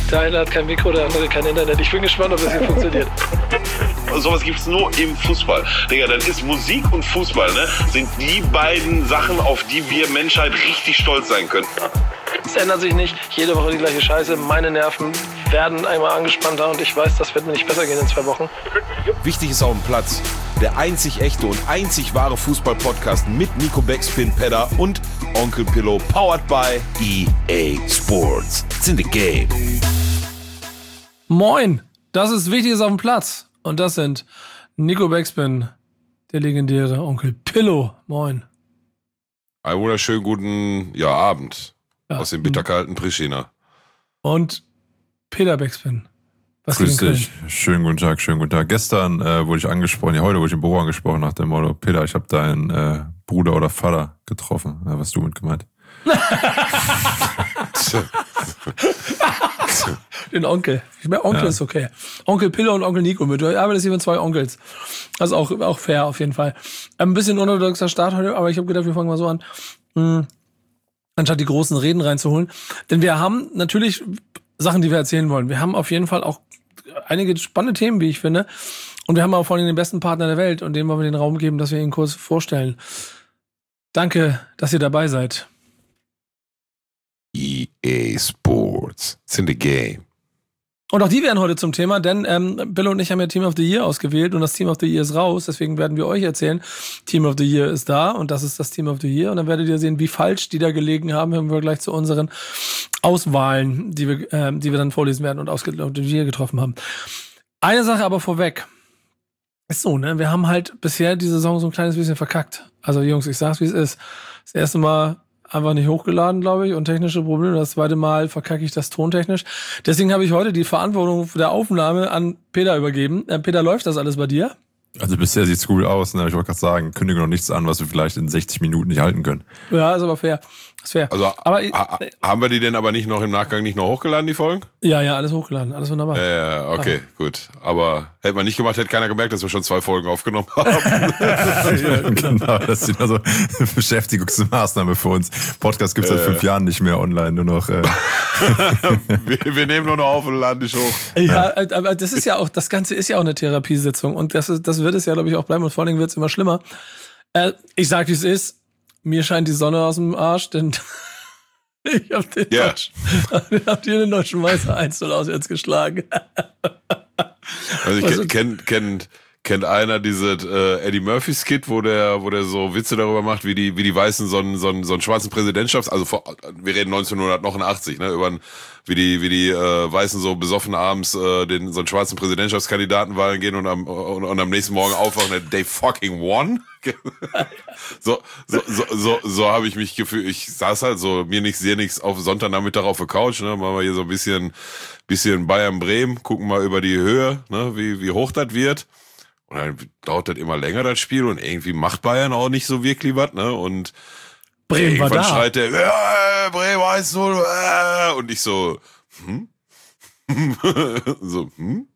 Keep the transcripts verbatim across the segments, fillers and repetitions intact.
Der eine hat kein Mikro, der andere kein Internet. Ich bin gespannt, ob das hier funktioniert. Sowas gibt's nur im Fußball. Digga, dann ist Musik und Fußball, ne, sind die beiden Sachen, auf die wir Menschheit richtig stolz sein können. Es ändert sich nicht. Jede Woche die gleiche Scheiße. Meine Nerven werden einmal angespannter und ich weiß, das wird mir nicht besser gehen in zwei Wochen. Wichtig ist auf dem Platz. Der einzig echte und einzig wahre Fußball-Podcast mit Nico Backspin Pedder und Onkel Pillow, powered by E A Sports. It's in the game. Moin, das ist Wichtiges auf dem Platz. Und das sind Nico Backspin, der legendäre Onkel Pillow. Moin. Einen wunderschönen guten ja, Abend Ja. aus dem bitterkalten Pristina. Und Peter Backspin. Was Grüß dich. Schönen guten Tag, schönen guten Tag. Gestern äh, wurde ich angesprochen, ja heute wurde ich im Büro angesprochen nach dem Motto, Peter, ich habe deinen äh, Bruder oder Vater getroffen. Ja, was hast du mit gemeint? Den Onkel. Ich meine, Onkel Ja. ist okay. Onkel Pillow und Onkel Nico mit. Ich arbeite hier mit zwei Onkels. Das ist auch, auch fair auf jeden Fall. Ein bisschen unorthodoxer Start heute, aber ich habe gedacht, wir fangen mal so an. Hm. Anstatt die großen Reden reinzuholen. Denn wir haben natürlich Sachen, die wir erzählen wollen. Wir haben auf jeden Fall auch einige spannende Themen, wie ich finde. Und wir haben auch vor allem den besten Partner der Welt und dem wollen wir den Raum geben, dass wir ihn kurz vorstellen. Danke, dass ihr dabei seid. E A Sports. It's in the game. Und auch die werden heute zum Thema, denn ähm, Bill und ich haben ja Team of the Year ausgewählt und das Team of the Year ist raus. Deswegen werden wir euch erzählen, Team of the Year ist da und das ist das Team of the Year. Und dann werdet ihr sehen, wie falsch die da gelegen haben, wenn wir gleich zu unseren Auswahlen, die wir, ähm, die wir dann vorlesen werden und ausge- die wir getroffen haben. Eine Sache aber vorweg. Ist so, ne? Wir haben halt bisher die Saison so ein kleines bisschen verkackt. Also Jungs, ich sag's, wie es ist. Das erste Mal einfach nicht hochgeladen, glaube ich, und technische Probleme. Das zweite Mal verkacke ich das tontechnisch. Deswegen habe ich heute die Verantwortung der Aufnahme an Peter übergeben. Äh, Peter, läuft das alles bei dir? Also bisher sieht's gut aus, ne? Ich wollte gerade sagen, kündige noch nichts an, was wir vielleicht in sechzig Minuten nicht halten können. Ja, ist aber fair. Ist fair. Also aber, ha, haben wir die denn aber nicht noch im Nachgang nicht noch hochgeladen, die Folgen? Ja, ja, alles hochgeladen, alles wunderbar. Ja, äh, okay, ah. gut. Aber hätte man nicht gemacht, hätte keiner gemerkt, dass wir schon zwei Folgen aufgenommen haben. Ja, genau, das ist also eine Beschäftigungsmaßnahme für uns. Podcast gibt's seit äh. fünf Jahren nicht mehr online, nur noch. Äh. wir, wir nehmen nur noch auf und laden dich hoch. Ja, aber das ist ja auch, das Ganze ist ja auch eine Therapiesitzung und das ist, das wird es ja, glaube ich, auch bleiben und vor allen Dingen wird es immer schlimmer. Äh, ich sag, wie es ist. Mir scheint die Sonne aus dem Arsch, denn ich hab den, yeah. Deutschen, hab dir den deutschen Meister eins null auswärts geschlagen. Also ich kennt kennt kennt kennt einer diese äh, Eddie Murphy Skit, wo der wo der so Witze darüber macht, wie die wie die Weißen so einen so einen so einen schwarzen Präsidentschafts, also vor, wir reden neunzehnhundertneunundachtzig, ne, über einen, wie die wie die äh, Weißen so besoffen abends äh, den so einen schwarzen Präsidentschaftskandidatenwahlen gehen und am und, und am nächsten Morgen aufwachen, and they fucking won. so so so so so habe ich mich gefühlt. Ich saß halt so mir nichts sehr nichts auf Sonntagnachmittag auf der Couch, ne, machen wir hier so ein bisschen bisschen Bayern Bremen, gucken mal über die Höhe, ne, wie wie hoch das wird. Und dann dauert das immer länger, das Spiel, und irgendwie macht Bayern auch nicht so wirklich was, ne? Und Bremen war da. Schreit der, äh, Bremen eins null, äh, und ich so, hm? so, hm?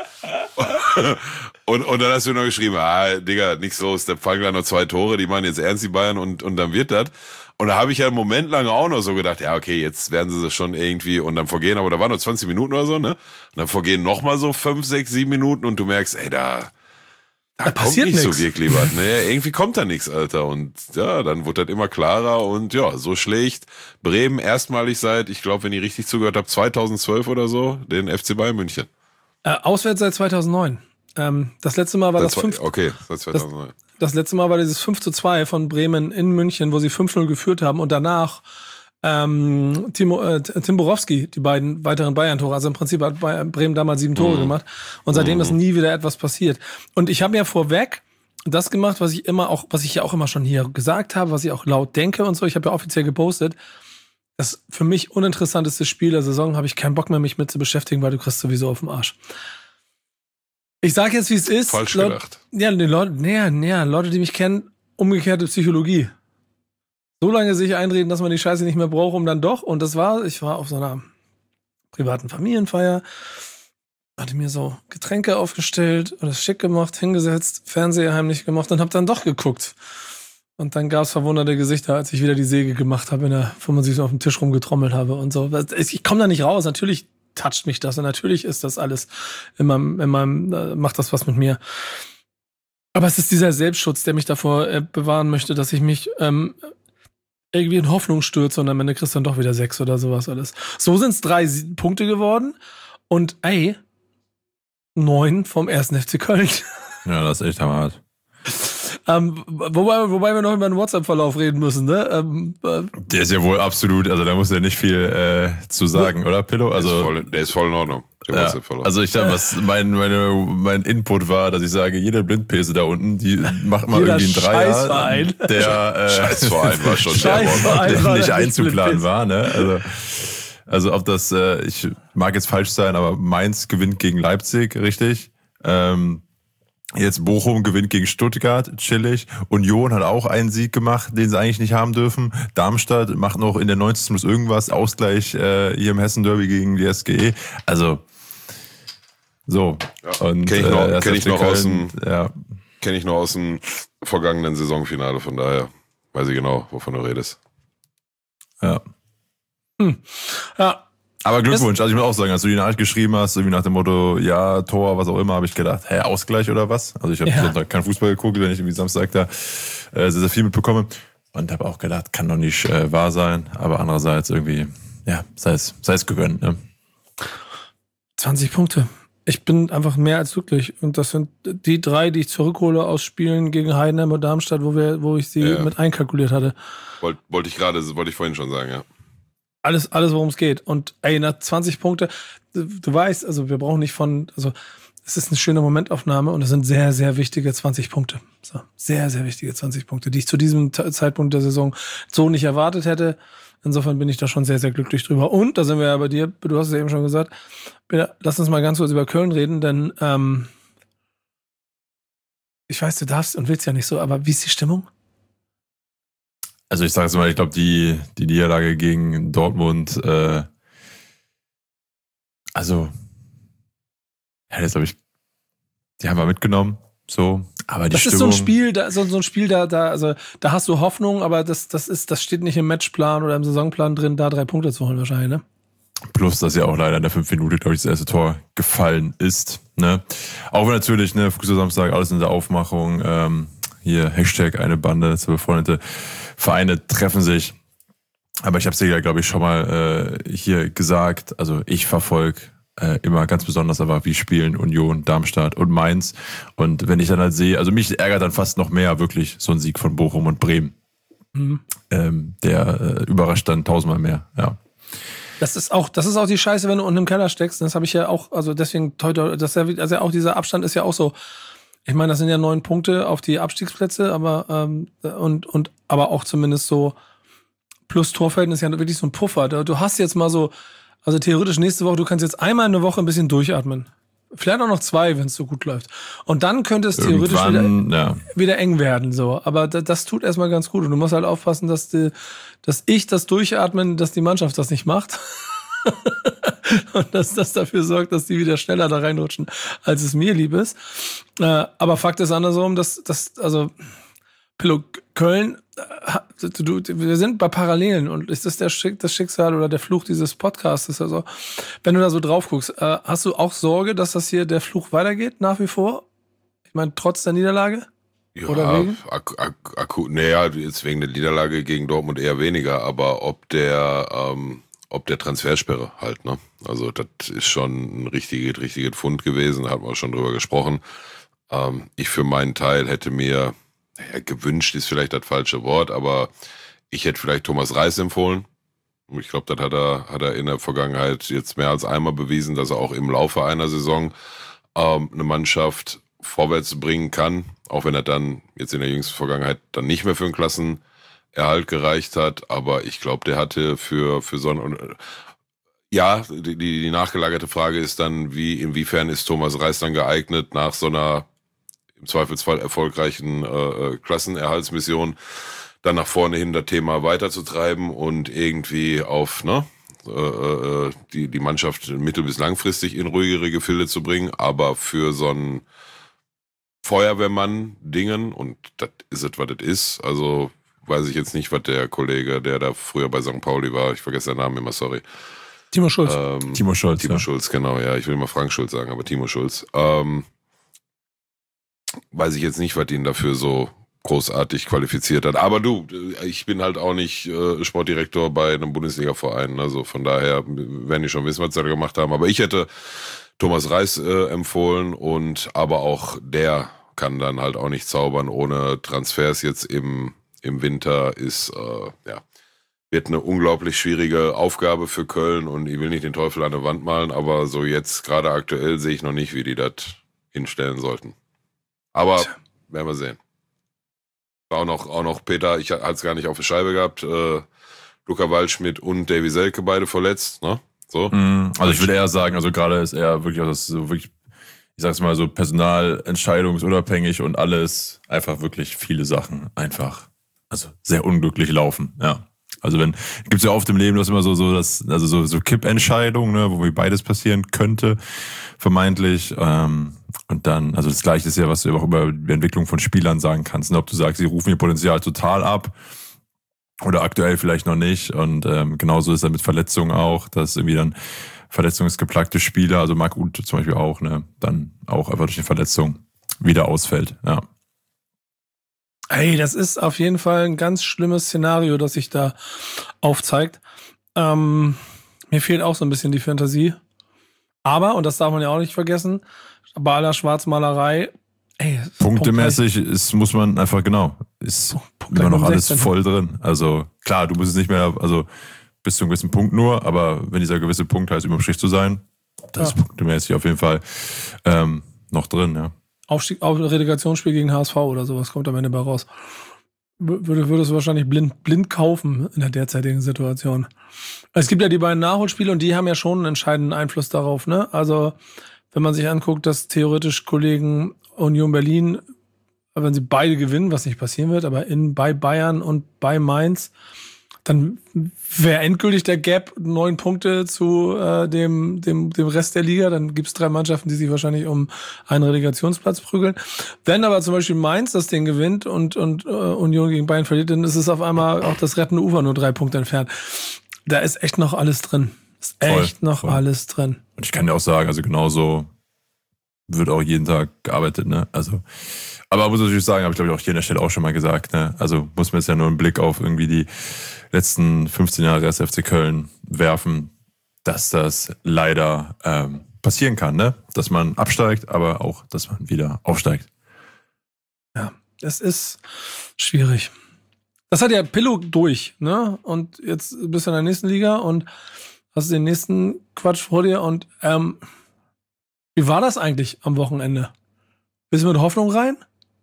und, und dann hast du noch geschrieben, ah, Digga, nichts los, da fallen gleich noch zwei Tore, die machen jetzt ernst, die Bayern, und, und dann wird das. Und da habe ich ja einen Moment lang auch noch so gedacht, ja, okay, jetzt werden sie das schon irgendwie, und dann vergehen, aber da waren nur zwanzig Minuten oder so, ne? Und dann vergehen nochmal so fünf, sechs, sieben Minuten und du merkst, ey, da, da, da kommt nicht nix. So wirklich was, ne? Irgendwie kommt da nichts, Alter. Und ja, dann wurde das immer klarer und ja, so schlägt Bremen erstmalig seit, ich glaube, wenn ich richtig zugehört habe, zweitausendzwölf oder so, den F C Bayern München. Äh, auswärts seit zweitausendneun. Ähm, das letzte Mal war seit das zwei, fünf. Okay, seit zweitausendneun. Das, das letzte Mal war dieses fünf zu zwei von Bremen in München, wo sie fünf null geführt haben und danach ähm, Timo, äh, Tim Borowski, die beiden weiteren Bayern-Tore. Also im Prinzip hat Bremen damals sieben Tore mhm. gemacht und seitdem mhm. ist nie wieder etwas passiert. Und ich habe ja vorweg das gemacht, was ich immer auch, was ich ja auch immer schon hier gesagt habe, was ich auch laut denke und so. Ich habe ja offiziell gepostet, das für mich uninteressanteste Spiel der Saison, habe ich keinen Bock mehr, mich mit zu beschäftigen, weil du kriegst sowieso auf den Arsch. Ich sag jetzt, wie es ist. Falsch Leute, gedacht. Ja, die Leute, nee, nee, Leute, die mich kennen, umgekehrte Psychologie. So lange sich einreden, dass man die Scheiße nicht mehr braucht, um dann doch. Und das war, ich war auf so einer privaten Familienfeier, hatte mir so Getränke aufgestellt, alles schick gemacht, hingesetzt, Fernseher heimlich gemacht und hab dann doch geguckt. Und dann gab's verwunderte Gesichter, als ich wieder die Säge gemacht habe, in der fünfundsiebzig auf dem Tisch rumgetrommelt habe und so. Ich komme da nicht raus. Natürlich toucht mich das und natürlich ist das alles in meinem, in meinem äh, macht das was mit mir. Aber es ist dieser Selbstschutz, der mich davor äh, bewahren möchte, dass ich mich ähm, irgendwie in Hoffnung stürze und am Ende kriegst du dann doch wieder sechs oder sowas alles. So sind es drei Sie- Punkte geworden und ey, neun vom ersten F C Köln. Ja, das ist echt hammerhart. Ähm, wobei, wobei wir noch über den WhatsApp-Verlauf reden müssen, ne? Ähm, äh, Der ist ja wohl absolut, also da muss ja nicht viel äh, zu sagen, oder Pillow? Also, der, ist voll, der ist voll in Ordnung. Ja, also ich glaube, was mein, meine, mein Input war, dass ich sage, jede Blindpese da unten, die macht mal irgendwie einen Dreier, Scheißverein. der äh, Scheißverein war schon Scheißverein der war nicht der einzuplanen war, ne? Also, also ob das, äh, ich mag jetzt falsch sein, aber Mainz gewinnt gegen Leipzig, richtig? Ähm, Jetzt Bochum gewinnt gegen Stuttgart, chillig. Union hat auch einen Sieg gemacht, den sie eigentlich nicht haben dürfen. Darmstadt macht noch in der neunzigsten plus irgendwas, Ausgleich äh, hier im Hessen-Derby gegen die S G E. Also, so. Ja, und kenn ich noch, äh, kenn ich noch Köln, aus dem, ja. kenn ich noch aus dem vergangenen Saisonfinale, von daher weiß ich genau, wovon du redest. Ja. Hm. Ja. Aber Glückwunsch, also ich muss auch sagen, als du die Nachricht geschrieben hast, irgendwie nach dem Motto, ja, Tor, was auch immer, habe ich gedacht, hä, Ausgleich oder was? Also ich habe Ja. Sonntag keinen Fußball geguckt, wenn ich irgendwie Samstag da äh, sehr, sehr viel mitbekomme. Und habe auch gedacht, kann doch nicht äh, wahr sein. Aber andererseits irgendwie, ja, sei es, sei es gegönnt, ne? zwanzig Punkte. Ich bin einfach mehr als glücklich. Und das sind die drei, die ich zurückhole aus Spielen gegen Heidenheim und Darmstadt, wo wir, wo ich sie Ja. mit einkalkuliert hatte. Wollte wollt ich gerade, wollte ich vorhin schon sagen, ja. Alles, alles, worum es geht. Und ey, nach zwanzig Punkte, du, du weißt, also wir brauchen nicht von, also es ist eine schöne Momentaufnahme und es sind sehr, sehr wichtige zwanzig Punkte. So, sehr, sehr wichtige zwanzig Punkte, die ich zu diesem T- Zeitpunkt der Saison so nicht erwartet hätte. Insofern bin ich da schon sehr, sehr glücklich drüber. Und da sind wir ja bei dir, du hast es ja eben schon gesagt, bitte, lass uns mal ganz kurz über Köln reden, denn ähm, ich weiß, du darfst und willst ja nicht so, aber wie ist die Stimmung? Also ich sage jetzt mal, ich glaube, die, die Niederlage gegen Dortmund, äh, also, ja, das glaube ich, die haben wir mitgenommen, so, aber die Das Stimmung. ist so ein Spiel, da, so, so ein Spiel, da, da, also da hast du Hoffnung, aber das, das ist, das steht nicht im Matchplan oder im Saisonplan drin, da drei Punkte zu holen wahrscheinlich, ne? Plus, dass ja auch leider in der fünf Minute, glaube ich, das erste Tor gefallen ist, ne? Auch wenn natürlich, ne, früher Samstag, alles in der Aufmachung, ähm, hier, Hashtag eine Bande, zwei befreundete Vereine treffen sich. Aber ich habe es dir ja, glaube ich, schon mal äh, hier gesagt, also ich verfolge äh, immer ganz besonders aber, wie spielen Union, Darmstadt und Mainz. Und wenn ich dann halt sehe, also mich ärgert dann fast noch mehr wirklich so ein Sieg von Bochum und Bremen. Mhm. Ähm, der äh, überrascht dann tausendmal mehr, ja. Das ist auch, das ist auch die Scheiße, wenn du unten im Keller steckst. Das habe ich ja auch, also deswegen, das ist ja, also auch dieser Abstand ist ja auch so. Ich meine, das sind ja neun Punkte auf die Abstiegsplätze, aber ähm, und und aber auch zumindest so plus Torverhältnis ist ja wirklich so ein Puffer. Du hast jetzt mal so, also theoretisch nächste Woche, du kannst jetzt einmal eine Woche ein bisschen durchatmen. Vielleicht auch noch zwei, wenn es so gut läuft. Und dann könnte es theoretisch wieder, ja. wieder eng werden, so. Aber das, das tut erstmal ganz gut. Und du musst halt aufpassen, dass die, dass ich das Durchatmen, dass die Mannschaft das nicht macht. Und dass das dafür sorgt, dass die wieder schneller da reinrutschen, als es mir lieb ist. Äh, aber Fakt ist andersrum, dass, dass also Pillow Köln, äh, du, wir sind bei Parallelen und ist das der Schick, das Schicksal oder der Fluch dieses Podcasts? Also, wenn du da so drauf guckst, äh, hast du auch Sorge, dass das hier der Fluch weitergeht nach wie vor? Ich meine, trotz der Niederlage? Ja, Oder wegen? ak- ak- akut, naja, jetzt wegen der Niederlage gegen Dortmund eher weniger, aber ob der, ähm, ob der Transfersperre halt, ne? Also das ist schon ein richtiges, richtiges Pfund gewesen, da hatten wir auch schon drüber gesprochen. Ähm, ich für meinen Teil hätte mir, naja, gewünscht ist vielleicht das falsche Wort, aber ich hätte vielleicht Thomas Reis empfohlen. Ich glaube, das hat er, hat er in der Vergangenheit jetzt mehr als einmal bewiesen, dass er auch im Laufe einer Saison ähm, eine Mannschaft vorwärts bringen kann, auch wenn er dann jetzt in der jüngsten Vergangenheit dann nicht mehr für einen Klassenerhalt gereicht hat, aber ich glaube, der hatte für für so ein, ja, die, die nachgelagerte Frage ist dann, wie inwiefern ist Thomas Reis dann geeignet, nach so einer im Zweifelsfall erfolgreichen äh, Klassenerhaltsmission dann nach vorne hin das Thema weiterzutreiben und irgendwie auf ne äh, die die Mannschaft mittel- bis langfristig in ruhigere Gefilde zu bringen, aber für so ein Feuerwehrmann-Dingen, und das ist es, was das ist. Also weiß ich jetzt nicht, was der Kollege, der da früher bei Sankt Pauli war, ich vergesse den Namen immer, sorry, Timo Schulz. Ähm, Timo Schulz, Timo ja. Schulz, genau, ja. Ich will immer Frank Schulz sagen, aber Timo Schulz. Ähm, weiß ich jetzt nicht, was ihn dafür so großartig qualifiziert hat. Aber du, ich bin halt auch nicht äh, Sportdirektor bei einem Bundesliga-Verein. Also von daher werden die schon wissen, was sie da gemacht haben. Aber ich hätte Thomas Reis äh, empfohlen und aber auch der kann dann halt auch nicht zaubern ohne Transfers jetzt im, im Winter ist, äh, ja, wird eine unglaublich schwierige Aufgabe für Köln und ich will nicht den Teufel an der Wand malen, aber so jetzt gerade aktuell sehe ich noch nicht, wie die das hinstellen sollten. Aber werden wir sehen. Auch noch, auch noch Peter, ich hatte es gar nicht auf der Scheibe gehabt, äh, Luca Waldschmidt und Davy Selke beide verletzt, ne? So. Mm, also ich würde eher sagen, also gerade ist er wirklich auch das so wirklich, ich sag's mal so personalentscheidungsunabhängig und alles, einfach wirklich viele Sachen einfach, also sehr unglücklich laufen, ja. Also wenn, gibt's ja oft im Leben das immer so, so das, also so, so Kippentscheidungen, ne, wo beides passieren könnte, vermeintlich, ähm, und dann, also das Gleiche ist ja, was du auch über die Entwicklung von Spielern sagen kannst, ne, ob du sagst, sie rufen ihr Potenzial total ab, oder aktuell vielleicht noch nicht, und, ähm, genauso ist er mit Verletzungen auch, dass irgendwie dann verletzungsgeplagte Spieler, also Marc Uth zum Beispiel auch, ne, dann auch einfach durch eine Verletzung wieder ausfällt, ja. Ey, das ist auf jeden Fall ein ganz schlimmes Szenario, das sich da aufzeigt. Ähm, mir fehlt auch so ein bisschen die Fantasie. Aber, und das darf man ja auch nicht vergessen, bei aller Schwarzmalerei, ey, punktemäßig ist, muss man einfach, genau, ist Punkt immer noch alles sechzehn. voll drin. Also klar, du musst es nicht mehr, also bis zu einem gewissen Punkt nur, aber wenn dieser gewisse Punkt heißt, überm Strich zu sein, das Ja. ist punktemäßig auf jeden Fall ähm, noch drin, ja. Aufstieg, auf Relegationsspiel gegen H S V oder sowas kommt am Ende bei raus. Würde, würdest du wahrscheinlich blind, blind kaufen in der derzeitigen Situation. Es gibt ja die beiden Nachholspiele und die haben ja schon einen entscheidenden Einfluss darauf, ne? Also, wenn man sich anguckt, dass theoretisch Kollegen Union Berlin, wenn sie beide gewinnen, was nicht passieren wird, aber in, bei Bayern und bei Mainz, dann wäre endgültig der Gap neun Punkte zu äh, dem, dem, dem Rest der Liga. Dann gibt es drei Mannschaften, die sich wahrscheinlich um einen Relegationsplatz prügeln. Wenn aber zum Beispiel Mainz das Ding gewinnt und, und äh, Union gegen Bayern verliert, dann ist es auf einmal auch das rettende Ufer nur drei Punkte entfernt. Da ist echt noch alles drin. Ist echt Voll, noch voll. alles drin. Und ich kann dir auch sagen, also genauso wird auch jeden Tag gearbeitet, ne? Also, aber muss natürlich sagen, habe ich glaube ich auch hier an der Stelle auch schon mal gesagt, ne? Also muss man jetzt ja nur einen Blick auf irgendwie die letzten fünfzehn Jahre S F C Köln werfen, dass das leider ähm, passieren kann, ne? Dass man absteigt, aber auch, dass man wieder aufsteigt. Ja, es ist schwierig. Das hat ja Pillow durch, ne? Und jetzt bist du in der nächsten Liga und hast den nächsten Quatsch vor dir. Und ähm, wie war das eigentlich am Wochenende? Bist du mit Hoffnung rein?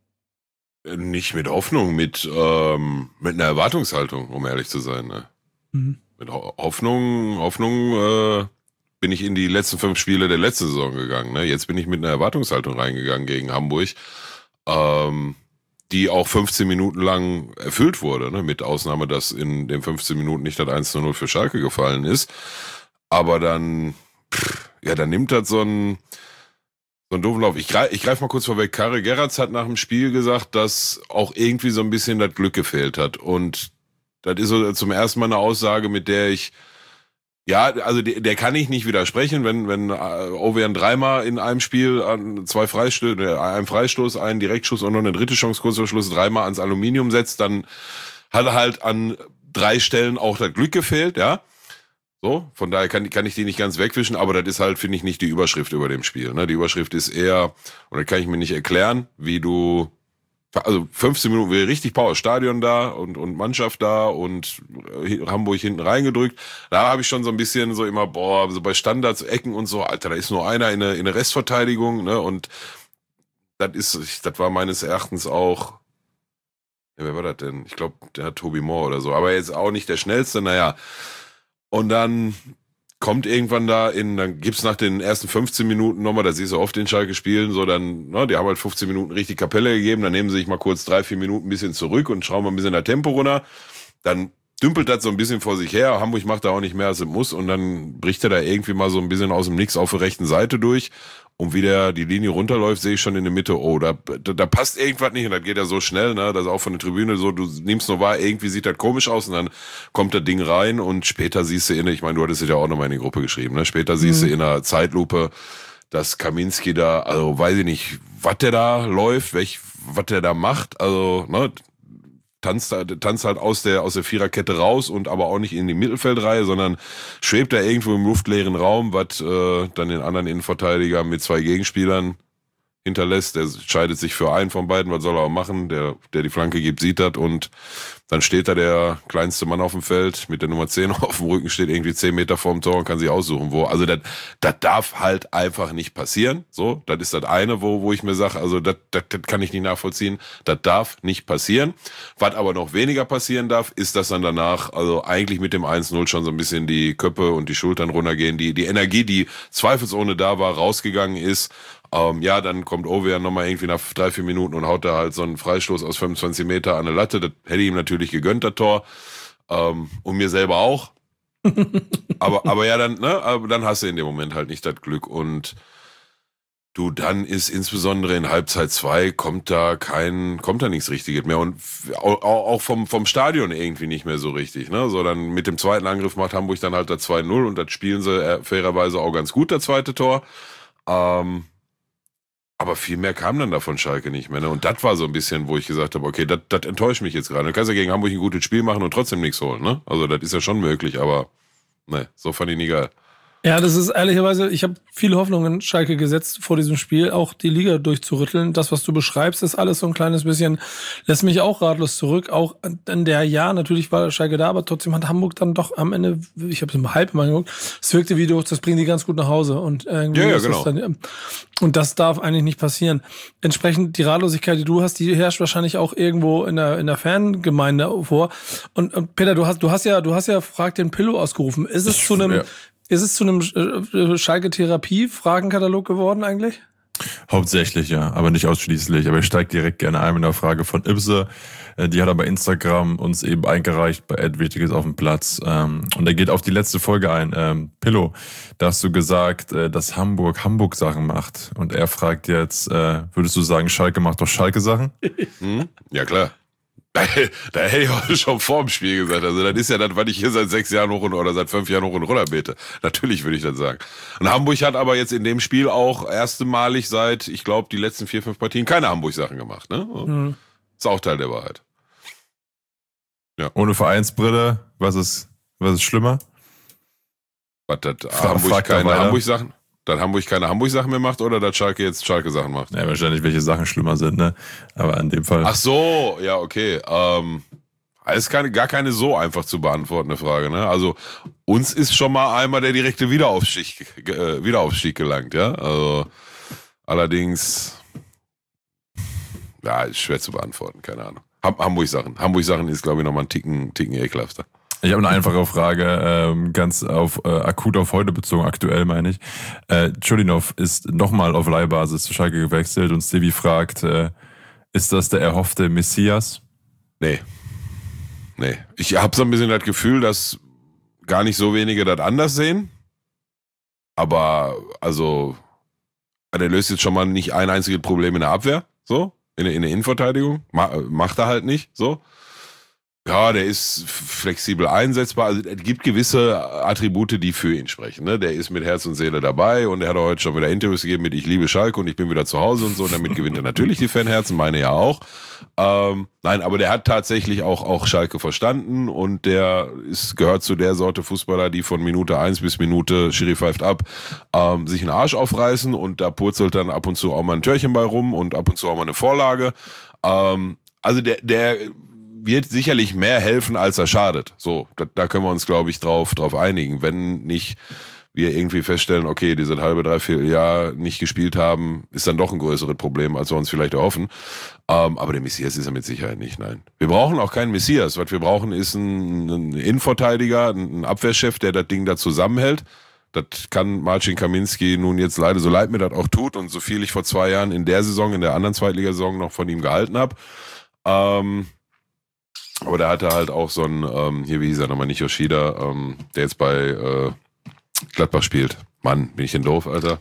Nicht mit Hoffnung, mit, ähm, mit einer Erwartungshaltung, um ehrlich zu sein. Ne? Mhm. Mit Ho- Hoffnung, Hoffnung äh, bin ich in die letzten fünf Spiele der letzten Saison gegangen. Ne? Jetzt bin ich mit einer Erwartungshaltung reingegangen gegen Hamburg, ähm, die auch fünfzehn Minuten lang erfüllt wurde. Ne? Mit Ausnahme, dass in den fünfzehn Minuten nicht das eins zu null für Schalke gefallen ist. Aber dann, pff, ja, dann nimmt das so ein... So ein doofen Lauf. Ich greif, ich greif mal kurz vorweg. Karel Gerrards hat nach dem Spiel gesagt, dass auch irgendwie so ein bisschen das Glück gefehlt hat. Und das ist so zum ersten Mal eine Aussage, mit der ich, ja, also der, der kann ich nicht widersprechen, wenn, wenn Ovejan dreimal in einem Spiel an zwei Freistöße, einen Freistoß, einen Direktschuss und noch eine dritte Chance kurz vor Schluss dreimal ans Aluminium setzt, dann hat er halt an drei Stellen auch das Glück gefehlt, ja. So, von daher kann, kann ich die nicht ganz wegwischen, aber das ist halt, finde ich, nicht die Überschrift über dem Spiel. Ne? Die Überschrift ist eher, und das kann ich mir nicht erklären, wie du, also fünfzehn Minuten, wie richtig Power, Stadion da und, und Mannschaft da und Hamburg hinten reingedrückt. Da habe ich schon so ein bisschen so immer, boah, so bei Standards, Ecken und so, Alter, da ist nur einer in der, in der Restverteidigung, ne? Und das ist, das war meines Erachtens auch, ja, wer war das denn? Ich glaube, der hat Toby Moore oder so, aber jetzt auch nicht der schnellste, naja. Und dann kommt irgendwann da in, dann gibt's nach den ersten fünfzehn Minuten nochmal, da siehst du oft den Schalke spielen, so dann, ne, die haben halt fünfzehn Minuten richtig Kapelle gegeben, dann nehmen sie sich mal kurz drei, vier Minuten ein bisschen zurück und schrauben mal ein bisschen das Tempo runter. Dann dümpelt das so ein bisschen vor sich her. Hamburg macht da auch nicht mehr, als es muss. Und dann bricht er da irgendwie mal so ein bisschen aus dem Nix auf der rechten Seite durch. Und wie der die Linie runterläuft, sehe ich schon in der Mitte, oh, da, da, da passt irgendwas nicht. Und das geht ja so schnell, ne? Das ist auch von der Tribüne so, du nimmst nur wahr, irgendwie sieht das komisch aus. Und dann kommt das Ding rein und später siehst du in, ich meine, du hattest es ja auch nochmal in die Gruppe geschrieben, ne? Später siehst mhm. du in einer Zeitlupe, dass Kaminski da, also weiß ich nicht, was der da läuft, welch, was der da macht, also, ne? Tanzt, tanzt halt aus der, aus der Viererkette raus und aber auch nicht in die Mittelfeldreihe, sondern schwebt da irgendwo im luftleeren Raum, was äh, dann den anderen Innenverteidiger mit zwei Gegenspielern hinterlässt. Der scheidet sich für einen von beiden, was soll er auch machen? Der, der die Flanke gibt, sieht das und dann steht da der kleinste Mann auf dem Feld mit der Nummer zehn auf dem Rücken, steht irgendwie zehn Meter vorm Tor und kann sich aussuchen, wo. Also das, das darf halt einfach nicht passieren. So, das ist das eine, wo, wo ich mir sage, also das, das, das kann ich nicht nachvollziehen. Das darf nicht passieren. Was aber noch weniger passieren darf, ist, dass dann danach, also eigentlich mit dem eins null schon so ein bisschen die Köpfe und die Schultern runtergehen. Die, die Energie, die zweifelsohne da war, rausgegangen ist. Ähm, ja, dann kommt Ovejan nochmal irgendwie nach drei, vier Minuten und haut da halt so einen Freistoß aus fünfundzwanzig Meter an eine Latte. Das hätte ihm natürlich gegönnt, das Tor. Ähm, und mir selber auch. aber, aber ja, dann, ne, aber dann hast du in dem Moment halt nicht das Glück. Und du, dann ist insbesondere in Halbzeit zwei kommt da kein, kommt da nichts Richtiges mehr. Und auch, auch vom, vom Stadion irgendwie nicht mehr so richtig, ne. So, dann mit dem zweiten Angriff macht Hamburg dann halt das zwei null und das spielen sie äh, fairerweise auch ganz gut, das zweite Tor. Ähm, Aber viel mehr kam dann da von Schalke nicht mehr. Ne? Und das war so ein bisschen, wo ich gesagt habe, okay, das enttäuscht mich jetzt gerade. Du kannst ja gegen Hamburg ein gutes Spiel machen und trotzdem nichts holen. Ne? Also das ist ja schon möglich, aber ne, so fand ich nie geil. Ja, das ist ehrlicherweise, ich habe viele Hoffnungen in Schalke gesetzt vor diesem Spiel, auch die Liga durchzurütteln. Das, was du beschreibst, ist alles so ein kleines bisschen, lässt mich auch ratlos zurück. Auch in der, ja, natürlich war Schalke da, aber trotzdem hat Hamburg dann doch am Ende, ich habe es im Halb mal geguckt, es wirkte wie durch, das bringen die ganz gut nach Hause. Und irgendwie ja, ja, ist genau. das dann, und das darf eigentlich nicht passieren. Entsprechend die Ratlosigkeit, die du hast, die herrscht wahrscheinlich auch irgendwo in der in der Fangemeinde vor. Und, und Peter, du hast du hast ja du hast ja Frag den Pillow ausgerufen. Ist es ich, zu einem ja. Ist es zu einem äh, Schalke-Therapie-Fragenkatalog geworden eigentlich? Hauptsächlich, ja, aber nicht ausschließlich. Aber ich steige direkt gerne ein mit einer Frage von Ibse. Die hat er bei Instagram uns eben eingereicht bei Ed Wichtiges auf dem Platz. Und er geht auf die letzte Folge ein. Pillow, da hast du gesagt, dass Hamburg Hamburg-Sachen macht. Und er fragt jetzt, würdest du sagen, Schalke macht doch Schalke-Sachen? Hm? Ja, klar. Da, da hätte ich auch schon vor dem Spiel gesagt. Also das ist ja das, was ich hier seit sechs Jahren hoch und oder seit fünf Jahren hoch und runter bete. Natürlich würde ich das sagen. Und Hamburg hat aber jetzt in dem Spiel auch erstmalig seit, ich glaube, die letzten vier, fünf Partien keine Hamburg-Sachen gemacht. Ne? Mhm. Ist auch Teil der Wahrheit. Ja. Ohne Vereinsbrille, was ist, was ist schlimmer? Was, das Hamburg keine Hamburg-Sachen? Dass Hamburg keine Hamburg-Sachen mehr macht oder dass Schalke jetzt Schalke-Sachen macht? Ja, wahrscheinlich, welche Sachen schlimmer sind, ne? Aber in dem Fall. Ach so, ja, okay. Ähm, das ist keine, gar keine so einfach zu beantwortende Frage, ne? Also, uns ist schon mal einmal der direkte Wiederaufstieg, äh, Wiederaufstieg gelangt, ja? Also, allerdings, ja, ist schwer zu beantworten, keine Ahnung. Hamburg-Sachen. Hamburg-Sachen ist, glaube ich, nochmal ein Ticken, Ticken ekelhafter. Ich habe eine einfache Frage, ähm, ganz auf äh, akut auf heute bezogen, aktuell meine ich. Äh, Chulinov ist nochmal auf Leihbasis zu Schalke gewechselt und Stevie fragt, äh, ist das der erhoffte Messias? Nee. Nee. Ich habe so ein bisschen das Gefühl, dass gar nicht so wenige das anders sehen. Aber, also, der löst jetzt schon mal nicht ein einziges Problem in der Abwehr, so, in der, in der Innenverteidigung. Ma- macht er halt nicht, so. Ja, der ist flexibel einsetzbar. Also es gibt gewisse Attribute, die für ihn sprechen. Ne? Der ist mit Herz und Seele dabei und er hat heute schon wieder Interviews gegeben mit Ich liebe Schalke und ich bin wieder zu Hause und so. Und damit gewinnt er natürlich die Fanherzen, meine ja auch. Ähm, nein, aber der hat tatsächlich auch, auch Schalke verstanden und der ist, gehört zu der Sorte Fußballer, die von Minute eins bis Minute, Schiri pfeift ab, ähm, sich einen Arsch aufreißen und da purzelt dann ab und zu auch mal ein Törchen bei rum und ab und zu auch mal eine Vorlage. Ähm, also der, der wird sicherlich mehr helfen, als er schadet. So, da, da können wir uns, glaube ich, drauf, drauf einigen. Wenn nicht wir irgendwie feststellen, okay, diese halbe, dreiviertel Jahr nicht gespielt haben, ist dann doch ein größeres Problem, als wir uns vielleicht erhoffen. Ähm, aber der Messias ist er mit Sicherheit nicht, nein. Wir brauchen auch keinen Messias. Was wir brauchen, ist ein, ein Innenverteidiger, ein Abwehrchef, der das Ding da zusammenhält. Das kann Marcin Kaminski nun jetzt leider, so leid mir das auch tut und so viel ich vor zwei Jahren in der Saison, in der anderen Zweitligasaison noch von ihm gehalten habe. Ähm, Aber da hatte halt auch so ein, ähm, hier, wie hieß er nochmal, nicht Yoshida, ähm, der jetzt bei äh, Gladbach spielt. Mann, bin ich denn doof, Alter?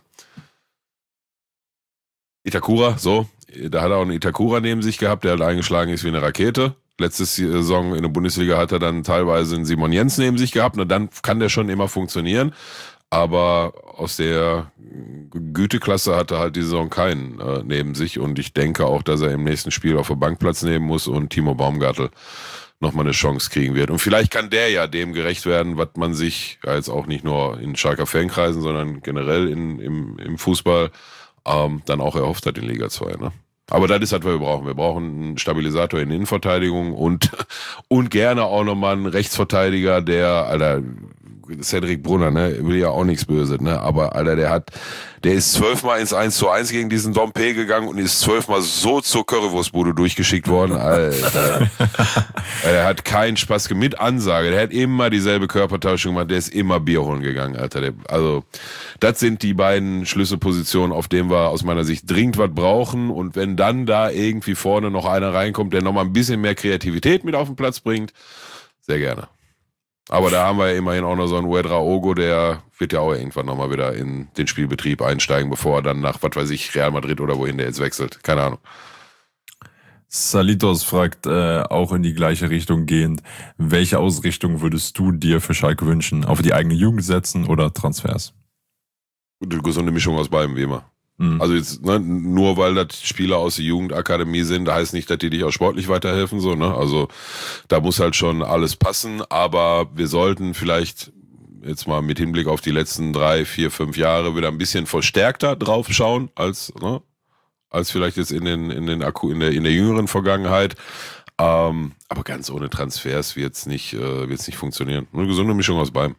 Itakura, so. Da hat er auch einen Itakura neben sich gehabt, der halt eingeschlagen ist wie eine Rakete. Letzte Saison in der Bundesliga hat er dann teilweise einen Simon Jens neben sich gehabt. Und dann kann der schon immer funktionieren. Aber aus der Güteklasse hat er halt die Saison keinen äh, neben sich. Und ich denke auch, dass er im nächsten Spiel auf der Bank Platz nehmen muss und Timo Baumgartel nochmal eine Chance kriegen wird. Und vielleicht kann der ja dem gerecht werden, was man sich ja jetzt auch nicht nur in Schalker Fankreisen, sondern generell in, im, im Fußball ähm, dann auch erhofft hat in Liga zwei. Ne? Aber das ist halt, was wir brauchen. Wir brauchen einen Stabilisator in der Innenverteidigung und, und gerne auch nochmal einen Rechtsverteidiger, der, Alter, Cedric Brunner, ne, will ja auch nichts Böses, ne, aber Alter, der hat, der ist zwölfmal ins eins zu eins gegen diesen Dompe gegangen und ist zwölfmal so zur Currywurstbude durchgeschickt worden, Alter. Er hat keinen Spaß mit Ansage, der hat immer dieselbe Körpertauschung gemacht, der ist immer Bier holen gegangen, Alter. Der, also, das sind die beiden Schlüsselpositionen, auf denen wir aus meiner Sicht dringend was brauchen, und wenn dann da irgendwie vorne noch einer reinkommt, der nochmal ein bisschen mehr Kreativität mit auf den Platz bringt, sehr gerne. Aber da haben wir ja immerhin auch noch so einen Ouedraogo, der wird ja auch irgendwann nochmal wieder in den Spielbetrieb einsteigen, bevor er dann nach, was weiß ich, Real Madrid oder wohin der jetzt wechselt. Keine Ahnung. Salitos fragt, äh, auch in die gleiche Richtung gehend, welche Ausrichtung würdest du dir für Schalke wünschen? Auf die eigene Jugend setzen oder Transfers? Eine gesunde Mischung aus beidem, wie immer. Mhm. Also jetzt, ne, nur weil das Spieler aus der Jugendakademie sind, da heißt nicht, dass die dich auch sportlich weiterhelfen, so, ne? Also da muss halt schon alles passen, aber wir sollten vielleicht jetzt mal mit Hinblick auf die letzten drei, vier, fünf Jahre wieder ein bisschen verstärkter drauf schauen, als, ne, als vielleicht jetzt in den, in den Akku, in der, in der jüngeren Vergangenheit. Ähm, aber ganz ohne Transfers wird's nicht, äh, wird's nicht funktionieren. Eine gesunde Mischung aus beidem.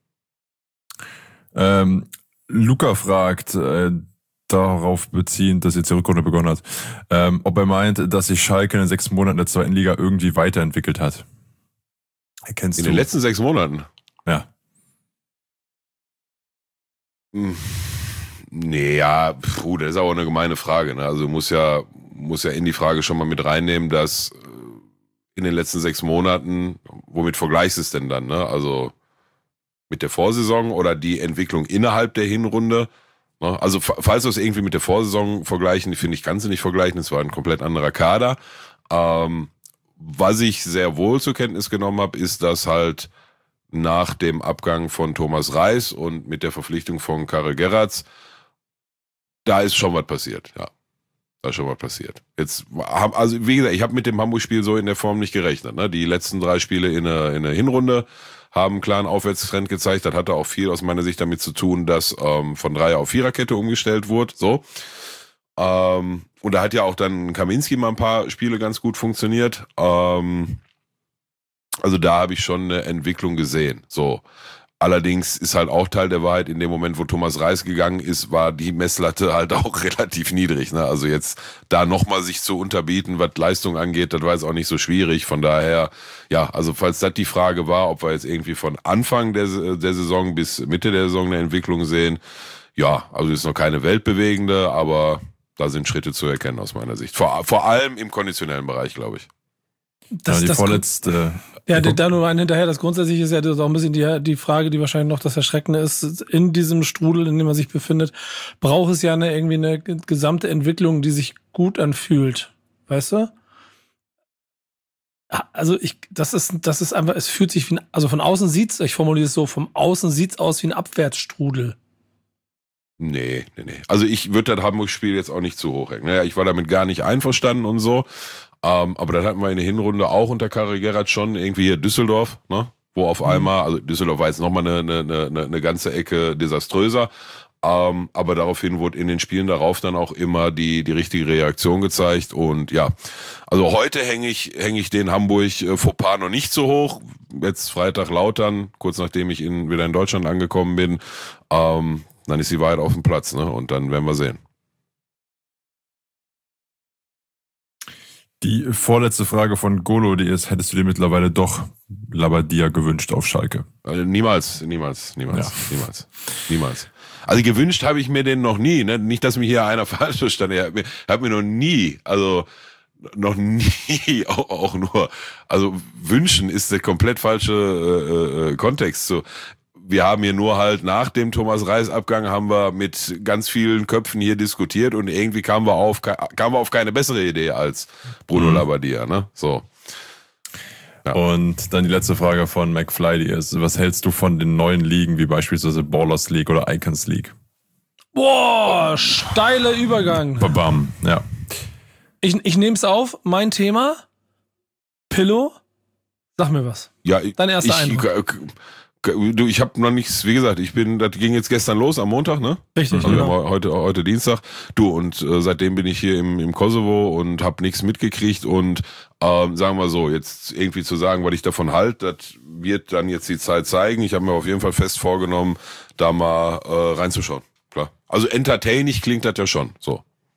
Ähm, Luca fragt, äh, darauf beziehend, dass jetzt die Rückrunde begonnen hat, ähm, ob er meint, dass sich Schalke in den sechs Monaten der zweiten Liga irgendwie weiterentwickelt hat. Erkennst in du? den letzten sechs Monaten? Ja. Hm. Nee, ja, puh, das ist auch eine gemeine Frage. Ne? Also muss ja, muss ja in die Frage schon mal mit reinnehmen, dass in den letzten sechs Monaten, womit vergleichst du es denn dann? Ne? Also mit der Vorsaison oder die Entwicklung innerhalb der Hinrunde? Also falls wir es irgendwie mit der Vorsaison vergleichen, finde ich, kannst du nicht vergleichen, es war ein komplett anderer Kader. Ähm, was ich sehr wohl zur Kenntnis genommen habe, ist, dass halt nach dem Abgang von Thomas Reis und mit der Verpflichtung von Karel Gerrards, da ist schon was passiert, ja. Da ist schon was passiert. Jetzt, also wie gesagt, ich habe mit dem Hamburg-Spiel so in der Form nicht gerechnet. Ne? Die letzten drei Spiele in der, in der Hinrunde haben einen klaren Aufwärtstrend gezeigt. Das hatte auch viel aus meiner Sicht damit zu tun, dass ähm, von Dreier- auf Viererkette umgestellt wurde. So. Ähm, und da hat ja auch dann Kaminski mal ein paar Spiele ganz gut funktioniert. Ähm, also da habe ich schon eine Entwicklung gesehen. So. Allerdings ist halt auch Teil der Wahrheit, in dem Moment, wo Thomas Reis gegangen ist, war die Messlatte halt auch relativ niedrig. Ne? Also jetzt da nochmal sich zu unterbieten, was Leistung angeht, das war jetzt auch nicht so schwierig. Von daher, ja, also falls das die Frage war, ob wir jetzt irgendwie von Anfang der, der Saison bis Mitte der Saison eine Entwicklung sehen, ja, also ist noch keine weltbewegende, aber da sind Schritte zu erkennen aus meiner Sicht. Vor, vor allem im konditionellen Bereich, glaube ich. Das, ja, die das vorletzte... Ja, da nur ein hinterher. Das grundsätzlich ist ja das auch ein bisschen die, die Frage, die wahrscheinlich noch das Erschreckende ist. In diesem Strudel, in dem man sich befindet, braucht es ja eine, irgendwie eine gesamte Entwicklung, die sich gut anfühlt. Weißt du? Also ich, das ist, das ist einfach, es fühlt sich wie ein, also von außen sieht's, ich formuliere es so, von außen sieht's aus wie ein Abwärtsstrudel. Nee, nee, nee. Also ich würde das Hamburg-Spiel jetzt auch nicht zu hoch hängen. Naja, ich war damit gar nicht einverstanden und so. Um, aber dann hatten wir in der Hinrunde auch unter Karel Gerrard schon irgendwie hier Düsseldorf, ne? Wo auf einmal, also Düsseldorf war jetzt nochmal eine, eine, eine, eine ganze Ecke desaströser, um, aber daraufhin wurde in den Spielen darauf dann auch immer die die richtige Reaktion gezeigt und ja, also heute hänge ich hänge ich den Hamburg äh, Fauxpas noch nicht so hoch, jetzt Freitag Lautern, kurz nachdem ich in, wieder in Deutschland angekommen bin, um, dann ist die Wahrheit auf dem Platz, ne? Und dann werden wir sehen. Die vorletzte Frage von Golo, die ist, hättest du dir mittlerweile doch Labbadia gewünscht auf Schalke? Also niemals, niemals, niemals, ja. niemals, niemals. Also gewünscht habe ich mir den noch nie, ne? Nicht, dass mich hier einer falsch verstanden hat. Hat mir noch nie, also noch nie auch, auch nur, also wünschen ist der komplett falsche äh, Kontext. So, wir haben hier nur halt nach dem Thomas Reis Abgang haben wir mit ganz vielen Köpfen hier diskutiert und irgendwie kamen wir auf kamen wir auf keine bessere Idee als Bruno mhm. Labbadia, ne? So. Ja. Und dann die letzte Frage von McFly, die ist, was hältst du von den neuen Ligen, wie beispielsweise Ballers League oder Icons League? Boah, steiler Übergang. Babam, ja. Ich, ich nehme es auf, mein Thema, Pillow, sag mir was. Ja, dein erster Eindruck. Du, ich habe noch nichts, wie gesagt, ich bin, das ging jetzt gestern los am Montag, ne? Richtig. Also genau. Wir haben heute, heute Dienstag. Du, und äh, seitdem bin ich hier im, im Kosovo und habe nichts mitgekriegt und ähm, sagen wir so, jetzt irgendwie zu sagen, was ich davon halte, das wird dann jetzt die Zeit zeigen. Ich habe mir auf jeden Fall fest vorgenommen, da mal äh, reinzuschauen. Klar. Also entertaining klingt das ja schon, so.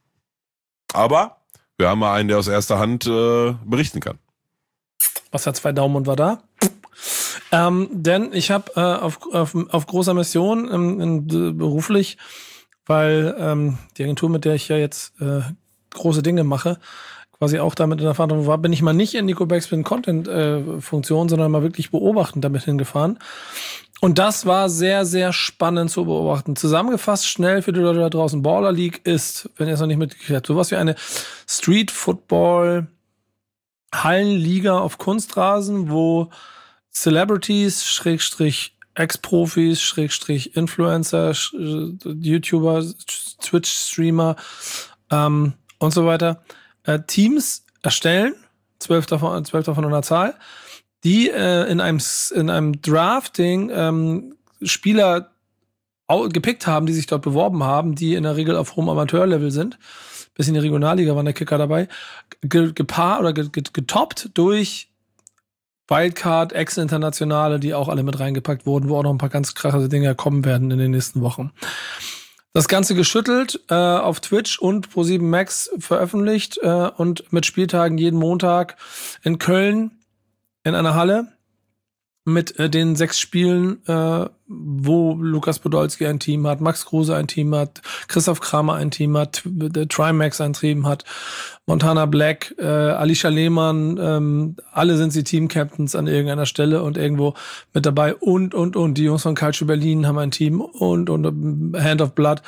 Aber wir haben mal einen, der aus erster Hand äh, berichten kann. Was hat zwei Daumen und war da? Ähm, denn ich habe äh, auf, auf, auf großer Mission ähm, in, beruflich, weil ähm, die Agentur, mit der ich ja jetzt äh, große Dinge mache, quasi auch damit in der Verantwortung war, bin ich mal nicht in Nico Backspin Content äh, Funktion, sondern mal wirklich beobachtend damit hingefahren. Und das war sehr, sehr spannend zu beobachten. Zusammengefasst schnell für die Leute da draußen, Baller League ist, wenn ihr es noch nicht mitgekriegt habt, sowas wie eine Street Football Hallenliga auf Kunstrasen, wo Celebrities, Schrägstrich Ex-Profis, Schrägstrich Influencer, YouTuber, Twitch-Streamer ähm, und so weiter äh, Teams erstellen, zwölf davon, zwölf davon in der Zahl, die äh, in einem in einem Drafting ähm, Spieler au- gepickt haben, die sich dort beworben haben, die in der Regel auf hohem Amateurlevel sind. Bis in die Regionalliga waren der Kicker dabei, ge- gepaart oder ge- ge- getoppt durch Wildcard, Ex-Internationale, die auch alle mit reingepackt wurden, wo auch noch ein paar ganz krasse Dinge kommen werden in den nächsten Wochen. Das Ganze geschüttelt, äh, auf Twitch und ProSieben Max veröffentlicht äh, und mit Spieltagen jeden Montag in Köln in einer Halle mit äh, den sechs Spielen, äh, wo Lukas Podolski ein Team hat, Max Kruse ein Team hat, Christoph Kramer ein Team hat, der Trimax ein Team hat, Montana Black, äh, Alicia Lehmann, ähm, alle sind sie Team-Captains an irgendeiner Stelle und irgendwo mit dabei und, und, und. Die Jungs von Calcio Berlin haben ein Team und, und Hand of Blood.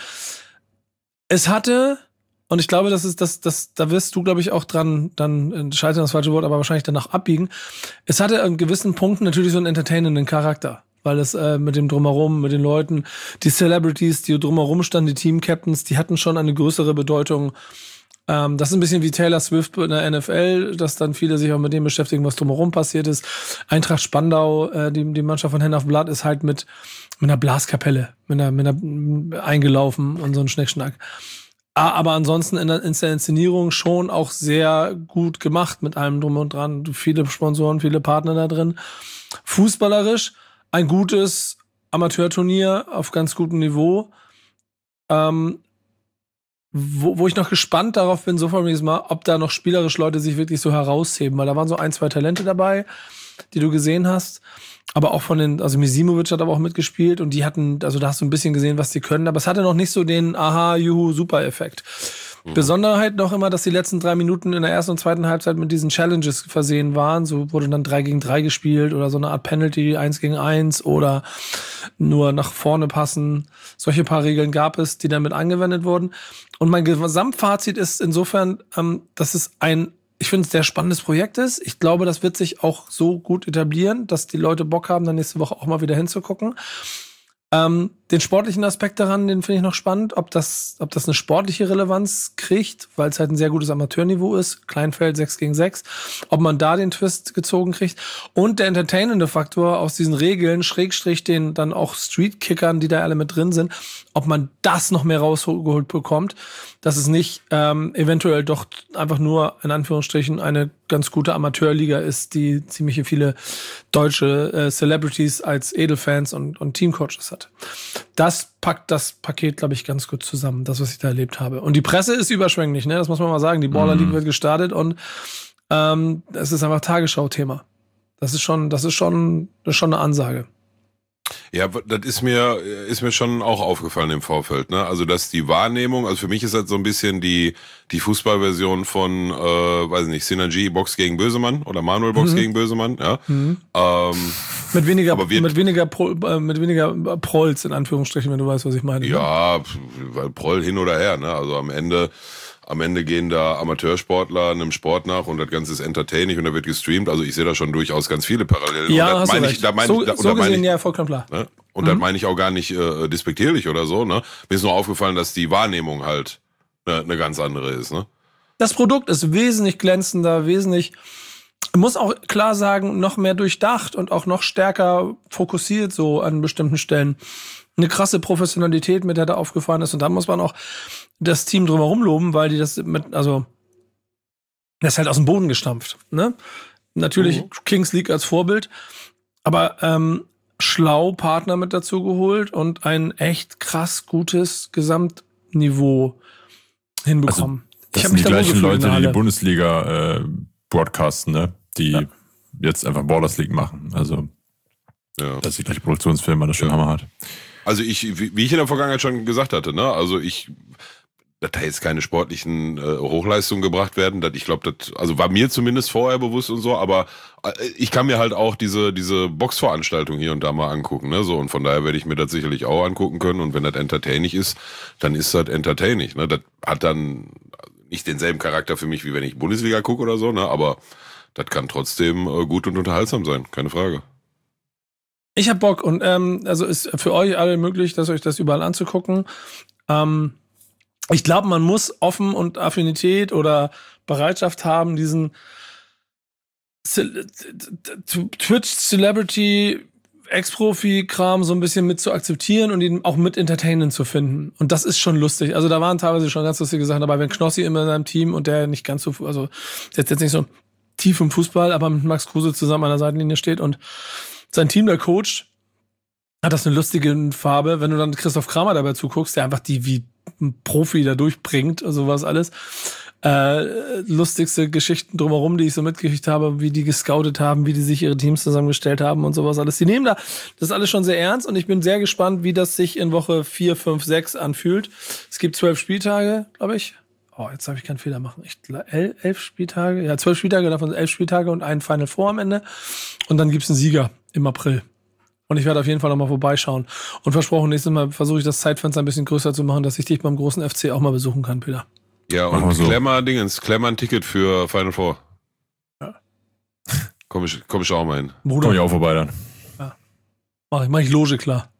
Es hatte, und ich glaube, das ist das, das, da wirst du, glaube ich, auch dran, dann scheitern das falsche Wort, aber wahrscheinlich danach abbiegen. Es hatte an gewissen Punkten natürlich so einen entertainenden Charakter, weil es äh, mit dem Drumherum, mit den Leuten, die Celebrities, die drumherum standen, die Team-Captains, die hatten schon eine größere Bedeutung. Ähm, das ist ein bisschen wie Taylor Swift in der N F L, dass dann viele sich auch mit dem beschäftigen, was drumherum passiert ist. Eintracht Spandau, äh, die, die Mannschaft von Hand of Blood ist halt mit, mit einer Blaskapelle, mit einer, mit einer eingelaufen und so ein Schneckschnack. Aber ansonsten in der, in der Inszenierung schon auch sehr gut gemacht mit allem drum und dran. Viele Sponsoren, viele Partner da drin. Fußballerisch ein gutes Amateurturnier auf ganz gutem Niveau. Ähm, wo, wo ich noch gespannt darauf bin, so von Mal, ob da noch spielerisch Leute sich wirklich so herausheben. Weil da waren so ein, zwei Talente dabei, die du gesehen hast. Aber auch von den, also Misimovic hat aber auch mitgespielt und die hatten, also da hast du ein bisschen gesehen, was die können, aber es hatte noch nicht so den Aha, Juhu, Super-Effekt. Mhm. Besonderheit noch immer, dass die letzten drei Minuten in der ersten und zweiten Halbzeit mit diesen Challenges versehen waren. So wurde dann drei gegen drei gespielt oder so eine Art Penalty, eins gegen eins oder nur nach vorne passen. Solche paar Regeln gab es, die damit angewendet wurden. Und mein Gesamtfazit ist insofern, ähm, dass es ein ich finde es ein sehr spannendes Projekt ist. Ich glaube, das wird sich auch so gut etablieren, dass die Leute Bock haben, dann nächste Woche auch mal wieder hinzugucken. Ähm, den sportlichen Aspekt daran, den finde ich noch spannend, ob das, ob das eine sportliche Relevanz kriegt, weil es halt ein sehr gutes Amateurniveau ist. Kleinfeld sechs gegen sechs. Ob man da den Twist gezogen kriegt. Und der entertainende Faktor aus diesen Regeln, Schrägstrich den dann auch Street-Kickern, die da alle mit drin sind, ob man das noch mehr rausgeholt bekommt, dass es nicht ähm, eventuell doch einfach nur in Anführungsstrichen eine ganz gute Amateurliga ist, die ziemlich viele deutsche äh, Celebrities als Edelfans und, und Teamcoaches hat. Das packt das Paket, glaube ich, ganz gut zusammen, das, was ich da erlebt habe. Und die Presse ist überschwänglich, ne? Das muss man mal sagen. Die Baller League mm. wird gestartet und ähm, es ist einfach Tagesschau-Thema. Das ist schon, das ist schon, das ist schon eine Ansage. Ja, das ist mir ist mir schon auch aufgefallen im Vorfeld, ne? Also dass die Wahrnehmung, also für mich ist das so ein bisschen die die Fußballversion von, äh, weiß nicht, Synergy Box gegen Bösemann oder Manuel Box mhm. gegen Bösemann, ja. Mhm. Ähm, mit weniger mit weniger Pro, äh, mit weniger Prolls in Anführungsstrichen, wenn du weißt, was ich meine. Ja, weil Proll hin oder her, ne? Also am Ende Am Ende gehen da Amateursportler einem Sport nach und das Ganze ist entertaining und da wird gestreamt. Also ich sehe da schon durchaus ganz viele Parallelen. Ja, und hast mein du ich, recht. Da mein so ich, da, so gesehen, ich, ja, vollkommen klar. Ne? Und mhm. das meine ich auch gar nicht äh, despektierlich oder so. Ne? Mir ist nur aufgefallen, dass die Wahrnehmung halt eine ne ganz andere ist. Ne? Das Produkt ist wesentlich glänzender, wesentlich, muss auch klar sagen, noch mehr durchdacht und auch noch stärker fokussiert so an bestimmten Stellen. Eine krasse Professionalität, mit der da aufgefallen ist. Und da muss man auch das Team drumherum loben, weil die das mit, also, das ist halt aus dem Boden gestampft, ne? Natürlich mhm. Kings League als Vorbild, aber ähm, schlau Partner mit dazu geholt und ein echt krass gutes Gesamtniveau hinbekommen. Also, das ich sind mich die gleichen Leute, die die Bundesliga äh, broadcasten, ne? Die ja. jetzt einfach Borders League machen. Also, ja. Das ist die gleiche Produktionsfirma, das schon ja. Hammer hat. Also ich, wie ich in der Vergangenheit schon gesagt hatte, ne, also ich, dass da jetzt keine sportlichen äh, Hochleistungen gebracht werden, dass ich glaube, das, also war mir zumindest vorher bewusst und so, aber äh, ich kann mir halt auch diese diese Boxveranstaltung hier und da mal angucken, ne, so und von daher werde ich mir das sicherlich auch angucken können und wenn das entertaining ist, dann ist das entertaining, ne, das hat dann nicht denselben Charakter für mich, wie wenn ich Bundesliga gucke oder so, ne, aber das kann trotzdem äh, gut und unterhaltsam sein, keine Frage. Ich hab Bock und ähm, also ist für euch alle möglich, dass euch das überall anzugucken. Ähm, ich glaube, man muss offen und Affinität oder Bereitschaft haben, diesen Twitch-Celebrity Ex-Profi-Kram so ein bisschen mit zu akzeptieren und ihn auch mit entertainend zu finden. Und das ist schon lustig. Also da waren teilweise schon ganz lustige Sachen dabei, wenn Knossi immer in seinem Team und der nicht ganz so, also der ist jetzt nicht so tief im Fußball, aber mit Max Kruse zusammen an der Seitenlinie steht und sein Team, der Coach, hat das eine lustige Farbe. Wenn du dann Christoph Kramer dabei zuguckst, der einfach die wie ein Profi da durchbringt, sowas alles. Äh, lustigste Geschichten drumherum, die ich so mitgekriegt habe, wie die gescoutet haben, wie die sich ihre Teams zusammengestellt haben und sowas alles. Die nehmen da das ist alles schon sehr ernst und ich bin sehr gespannt, wie das sich in Woche vier, fünf, sechs anfühlt. Es gibt zwölf Spieltage, glaube ich. Oh, jetzt darf ich keinen Fehler machen. Ich, el, elf Spieltage, ja, zwölf Spieltage, davon elf Spieltage und ein Final Four am Ende. Und dann gibt's einen Sieger im April. Und ich werde auf jeden Fall nochmal vorbeischauen. Und versprochen, nächstes Mal versuche ich das Zeitfenster ein bisschen größer zu machen, dass ich dich beim großen F C auch mal besuchen kann, Peter. Ja, und so. Klemmer Dingens, Klemmer ein Ticket für Final Four. Ja. Komm ich, komm ich auch mal hin. Bruder. Komm ich auch vorbei dann. Ja. Mach ich, mach ich Loge klar.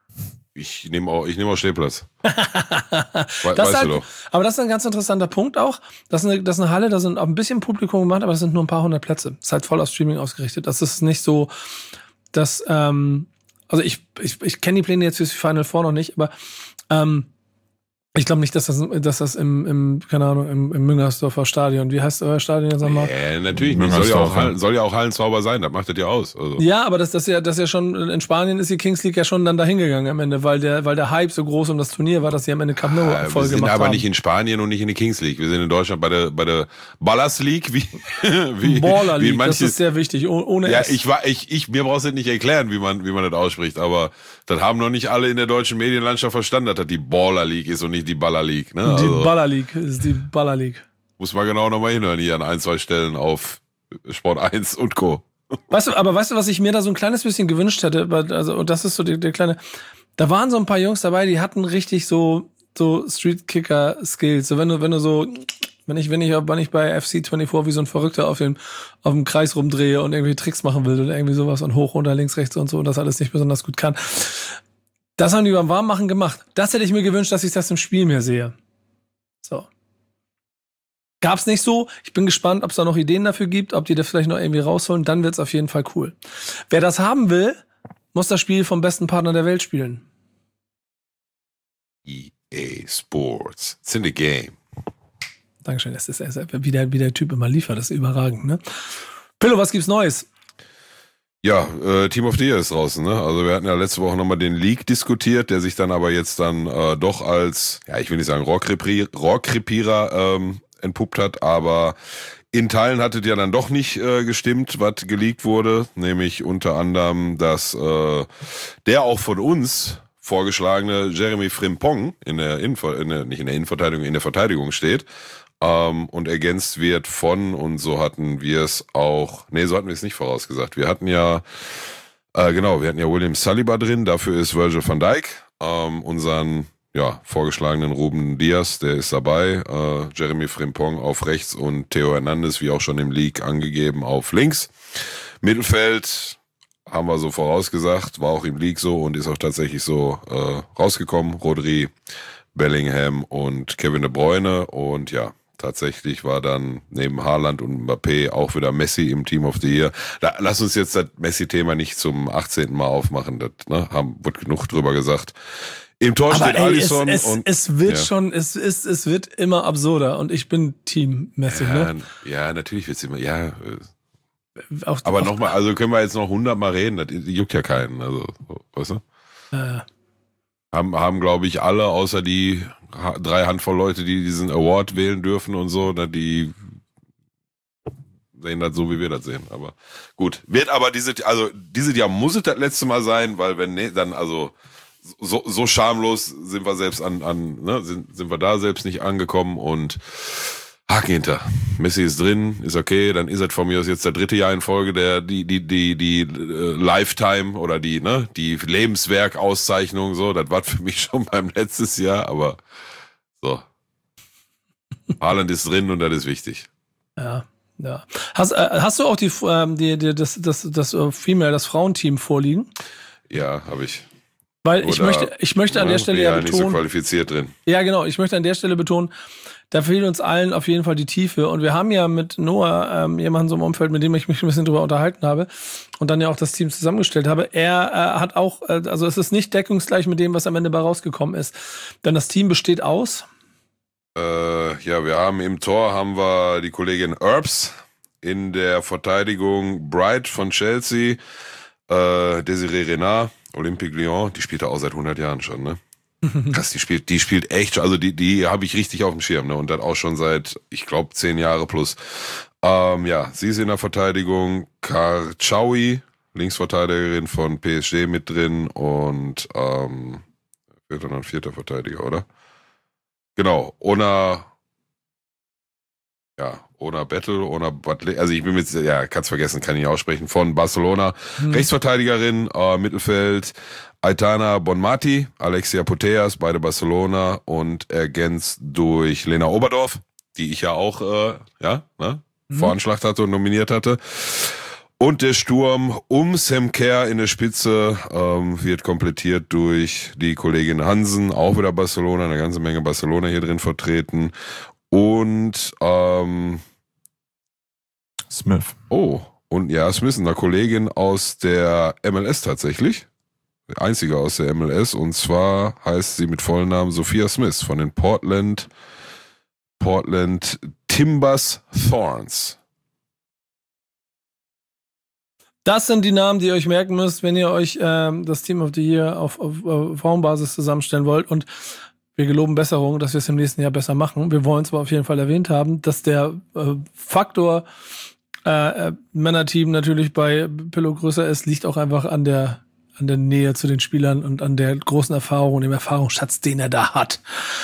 Ich nehme auch, ich nehme auch Stehplatz. We- das weißt halt, du doch. Aber das ist ein ganz interessanter Punkt auch. Das ist eine, das ist eine Halle, da sind auch ein bisschen Publikum gemacht, aber das sind nur ein paar hundert Plätze. Das ist halt voll auf Streaming ausgerichtet. Das ist nicht so, dass, ähm, also ich, ich, ich kenne die Pläne jetzt fürs Final Four noch nicht, aber ähm, ich glaube nicht, dass das, dass das im, im, keine Ahnung, im, im Müngersdorfer Stadion, wie heißt euer Stadion jetzt nochmal? Ja, natürlich nicht. Soll ja auch, Hallen, soll ja auch Hallenzauber sein, das macht das ja aus. Also. Ja, aber das, das ja, das ja schon, in Spanien ist die Kings League ja schon dann dahin gegangen am Ende, weil der, weil der Hype so groß um das Turnier war, dass sie am Ende Camp Nou voll gemacht haben. Wir sind aber haben. nicht in Spanien und nicht in der Kings League. Wir sind in Deutschland bei der, bei der Ballers League, wie, wie, Baller League, wie manches, das ist sehr wichtig, ohne Ja, S. ich war, ich, ich, mir brauchst du nicht erklären, wie man, wie man das ausspricht, aber das haben noch nicht alle in der deutschen Medienlandschaft verstanden, dass das die Baller League ist und nicht die Baller League, ne? Die also, Baller League ist die Baller League. Muss man genau nochmal hinhören hier an ein, zwei Stellen auf Sport eins und Co. Weißt du, aber weißt du, was ich mir da so ein kleines bisschen gewünscht hätte? Also, und das ist so der, der kleine, da waren so ein paar Jungs dabei, die hatten richtig so, so Street-Kicker-Skills. So wenn du, wenn du so, wenn ich, wenn ich, wenn ich bei F C vierundzwanzig wie so ein Verrückter auf dem, auf dem Kreis rumdrehe und irgendwie Tricks machen will oder irgendwie sowas und hoch, runter, links, rechts und so und das alles nicht besonders gut kann. Das haben die beim Warmmachen gemacht. Das hätte ich mir gewünscht, dass ich das im Spiel mehr sehe. So. Gab's nicht so. Ich bin gespannt, ob es da noch Ideen dafür gibt, ob die das vielleicht noch irgendwie rausholen. Dann wird's auf jeden Fall cool. Wer das haben will, muss das Spiel vom besten Partner der Welt spielen. E A Sports. It's in the game. Dankeschön. Das ist wie der, wie der Typ immer liefert. Das ist überragend, ne? Pillow, was gibt's Neues? Ja, äh, Team of the Year ist draußen, ne? Also wir hatten ja letzte Woche nochmal den League diskutiert, der sich dann aber jetzt dann äh, doch als, ja, ich will nicht sagen Rohrkrepierer ähm, entpuppt hat, aber In Teilen hat es ja dann doch nicht äh, gestimmt, was geleakt wurde, nämlich unter anderem, dass äh, der auch von uns vorgeschlagene Jeremy Frimpong in der, Innenver- in der nicht in der Innenverteidigung, in der Verteidigung steht ähm, und ergänzt wird von, und so hatten wir es auch, nee, so hatten wir es nicht vorausgesagt. Wir hatten ja, äh, genau, wir hatten ja William Saliba drin, dafür ist Virgil van Dijk, ähm, unseren ja, vorgeschlagenen Ruben Diaz, der ist dabei, äh, Jeremy Frimpong auf rechts und Theo Hernandez, wie auch schon im League angegeben, auf links. Mittelfeld haben wir so vorausgesagt, war auch im League so und ist auch tatsächlich so äh, rausgekommen. Rodri, Bellingham und Kevin De Bruyne und ja, tatsächlich war dann neben Haaland und Mbappé auch wieder Messi im Team of the Year. Da, lass uns jetzt das Messi-Thema nicht zum achtzehnten Mal aufmachen, das ne, haben, wird genug drüber gesagt. Im Tor aber steht ey, Alisson. Es, es, und, es wird ja. schon, es ist, es wird immer absurder und ich bin Team-Messi, ja, ne? Ja, natürlich wird's immer, ja. Auch, aber auch, nochmal, also können wir jetzt noch hundertmal reden, das juckt ja keinen, also, weißt du? Äh, Haben, haben glaube ich, alle, außer die drei Handvoll Leute, die diesen Award wählen dürfen und so, die sehen das so, wie wir das sehen, aber gut. Wird aber diese, also, diese Jahr muss es das letzte Mal sein, weil wenn, nee, dann, also, So, so schamlos sind wir selbst an, an ne, sind, sind wir da selbst nicht angekommen und Haken hinter. Messi ist drin, ist okay, dann ist es von mir aus jetzt der dritte Jahr in Folge der, die, die, die, die, äh, Lifetime oder die, ne, die Lebenswerk-Auszeichnung, so, das war für mich schon beim letztes Jahr, aber so. Haaland ist drin und das ist wichtig. Ja, ja. Hast, äh, hast du auch die, ähm, die, die, das, das, das, das Female, das Frauenteam vorliegen? Ja, habe ich. Weil ich Oder, möchte, ich möchte an der Stelle ja, ja betonen. Nicht so qualifiziert drin. Ja, genau. Ich möchte an der Stelle betonen, da fehlt uns allen auf jeden Fall die Tiefe. Und wir haben ja mit Noah ähm, jemanden so im Umfeld, mit dem ich mich ein bisschen drüber unterhalten habe und dann ja auch das Team zusammengestellt habe. Er äh, hat auch, äh, also es ist nicht deckungsgleich mit dem, was am Ende bei rausgekommen ist. Denn das Team besteht aus. Äh, ja, wir haben im Tor haben wir die Kollegin Erbs, in der Verteidigung Bright von Chelsea, äh, Desiree Renard, Olympique Lyon, die spielt da auch seit hundert Jahren schon, ne? Krass, die spielt, die spielt echt, also die, die habe ich richtig auf dem Schirm, ne? Und dann auch schon seit, ich glaube, zehn Jahre plus. Ähm, ja, sie ist in der Verteidigung, Karchaoui, Linksverteidigerin von P S G mit drin und ähm, wird dann ein vierter Verteidiger, oder? Genau, Ona, ja, Ona Battle, Ona Battle, also ich bin mit, ja, kann's vergessen, kann ich nicht aussprechen, von Barcelona, hm. Rechtsverteidigerin, äh, Mittelfeld, Aitana Bonmati, Alexia Putellas, beide Barcelona und ergänzt durch Lena Oberdorf, die ich ja auch, äh, ja, ne, hm. veranschlagt hatte und nominiert hatte. Und der Sturm um Sam Kerr in der Spitze ähm, wird komplettiert durch die Kollegin Hansen, auch wieder Barcelona, eine ganze Menge Barcelona hier drin vertreten. Und ähm, Smith. Oh, und ja, Smith, eine Kollegin aus der M L S tatsächlich. Die einzige aus der M L S. Und zwar heißt sie mit vollen Namen Sophia Smith von den Portland, Portland Timbers Thorns. Das sind die Namen, die ihr euch merken müsst, wenn ihr euch ähm, das Team of the Year auf, auf, auf Frauenbasis zusammenstellen wollt. Und wir geloben Besserung, dass wir es im nächsten Jahr besser machen. Wir wollen zwar auf jeden Fall erwähnt haben, dass der äh, Faktor äh, Männerteam natürlich bei Pillow größer ist, liegt auch einfach an der an der Nähe zu den Spielern und an der großen Erfahrung und dem Erfahrungsschatz, den er da hat.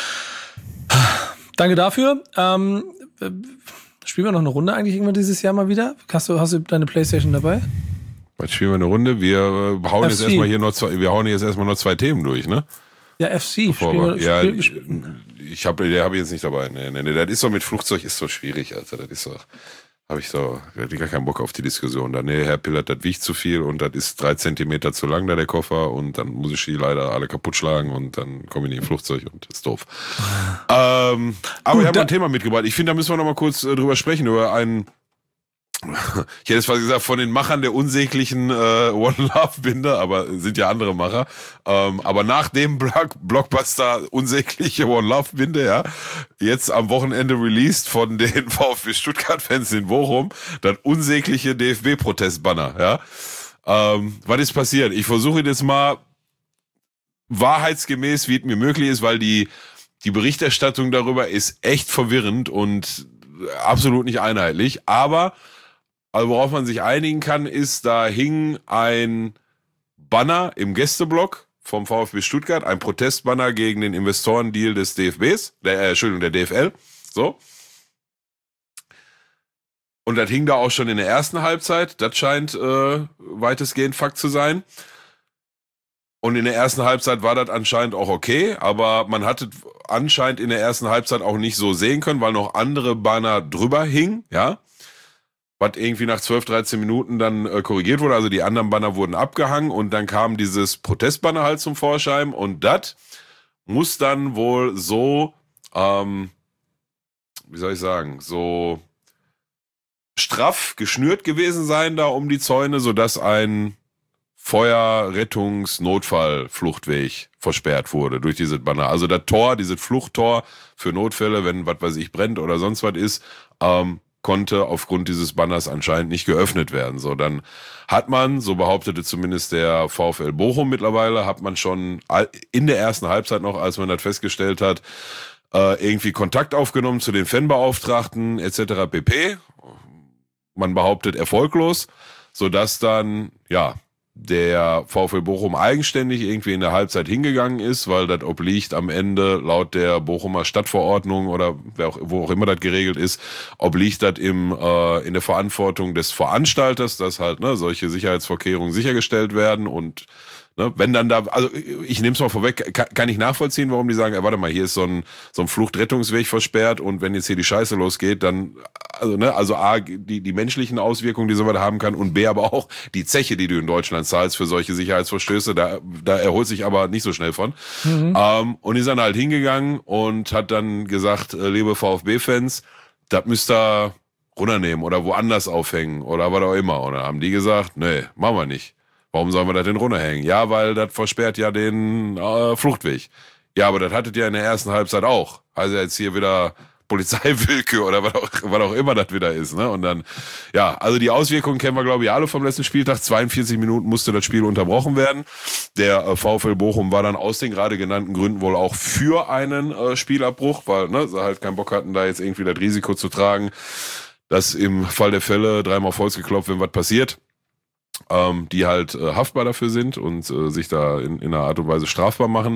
Danke dafür. Ähm, spielen wir noch eine Runde eigentlich irgendwann dieses Jahr mal wieder? Hast du, hast du deine Playstation dabei? Jetzt spielen wir eine Runde. Wir äh, hauen F C. jetzt erstmal hier noch zwei, wir hauen jetzt erstmal noch zwei Themen durch, ne? Ja, F C. Wir, ja, spiel, ich, ich habe, der habe ich jetzt nicht dabei. Nee, nee, nee, das ist so mit Flugzeug ist so schwierig, Alter. Das ist so, habe ich so, da hab ich gar keinen Bock auf die Diskussion. Da, nee, Herr Pillert, das wiegt zu viel und das ist drei Zentimeter zu lang, da der Koffer und dann muss ich die leider alle kaputt schlagen und dann komme ich in ein Flugzeug und das ist doof. ähm, aber Gut, ich habe ein Thema mitgebracht. Ich finde, da müssen wir noch mal kurz äh, drüber sprechen, über einen, ich hätte es fast gesagt, von den Machern der unsäglichen äh, One Love Binde, aber sind ja andere Macher. Ähm, aber nach dem Block, Blockbuster unsägliche One Love Binde, ja, jetzt am Wochenende released von den VfB Stuttgart-Fans in Bochum, das unsägliche D F B-Protestbanner, ja. Ähm, was ist passiert? Ich versuche jetzt mal wahrheitsgemäß, wie es mir möglich ist, weil die, die Berichterstattung darüber ist echt verwirrend und absolut nicht einheitlich. Aber also worauf man sich einigen kann, ist, da hing ein Banner im Gästeblock vom VfB Stuttgart, ein Protestbanner gegen den Investorendeal des D F Bs, der, äh, Entschuldigung, der D F L. So. Und das hing da auch schon in der ersten Halbzeit. Das scheint äh, weitestgehend Fakt zu sein. Und in der ersten Halbzeit war das anscheinend auch okay, aber man hatte anscheinend in der ersten Halbzeit auch nicht so sehen können, weil noch andere Banner drüber hingen, ja. Was irgendwie nach zwölf, dreizehn Minuten dann äh, korrigiert wurde. Also die anderen Banner wurden abgehangen und dann kam dieses Protestbanner halt zum Vorschein und das muss dann wohl so, ähm, wie soll ich sagen, so straff geschnürt gewesen sein da um die Zäune, sodass ein Feuer-, Rettungs-, Notfall-, Fluchtweg versperrt wurde durch dieses Banner. Also das Tor, dieses Fluchttor für Notfälle, wenn was weiß ich brennt oder sonst was ist, ähm, konnte aufgrund dieses Banners anscheinend nicht geöffnet werden. So, dann hat man, so behauptete zumindest der VfL Bochum mittlerweile, hat man schon in der ersten Halbzeit noch, als man das festgestellt hat, äh, irgendwie Kontakt aufgenommen zu den Fanbeauftragten et cetera pp. Man behauptet erfolglos, sodass dann, ja, der VfL Bochum eigenständig irgendwie in der Halbzeit hingegangen ist, weil das obliegt am Ende laut der Bochumer Stadtverordnung oder wer auch, wo auch immer das geregelt ist, obliegt das im äh, in der Verantwortung des Veranstalters, dass halt ne solche Sicherheitsvorkehrungen sichergestellt werden und ne, wenn dann da, also ich nehme es mal vorweg, kann, kann ich nachvollziehen, warum die sagen, ey, warte mal, hier ist so ein so ein Fluchtrettungsweg versperrt und wenn jetzt hier die Scheiße losgeht, dann also ne, also A, die die menschlichen Auswirkungen, die sowas haben kann und B, aber auch die Zeche, die du in Deutschland zahlst für solche Sicherheitsverstöße, da da erholt sich aber nicht so schnell von. Mhm. Ähm, und ist dann halt hingegangen und hat dann gesagt, äh, liebe VfB-Fans, das müsst ihr runternehmen oder woanders aufhängen oder was auch immer. Und dann haben die gesagt, nee, machen wir nicht. Warum sollen wir das denn runterhängen? Ja, weil das versperrt ja den äh, Fluchtweg. Ja, aber das hattet ihr in der ersten Halbzeit auch. Also jetzt hier wieder Polizeiwillkür oder was auch, was auch immer das wieder ist. Ne? Und dann, ja, also die Auswirkungen kennen wir, glaube ich, alle vom letzten Spieltag. zweiundvierzig Minuten musste das Spiel unterbrochen werden. Der äh, VfL Bochum war dann aus den gerade genannten Gründen wohl auch für einen äh, Spielabbruch, weil ne, sie halt keinen Bock hatten, da jetzt irgendwie das Risiko zu tragen, dass im Fall der Fälle dreimal auf Holz geklopft, wenn was passiert. Ähm, die halt äh, haftbar dafür sind und äh, sich da in, in einer Art und Weise strafbar machen.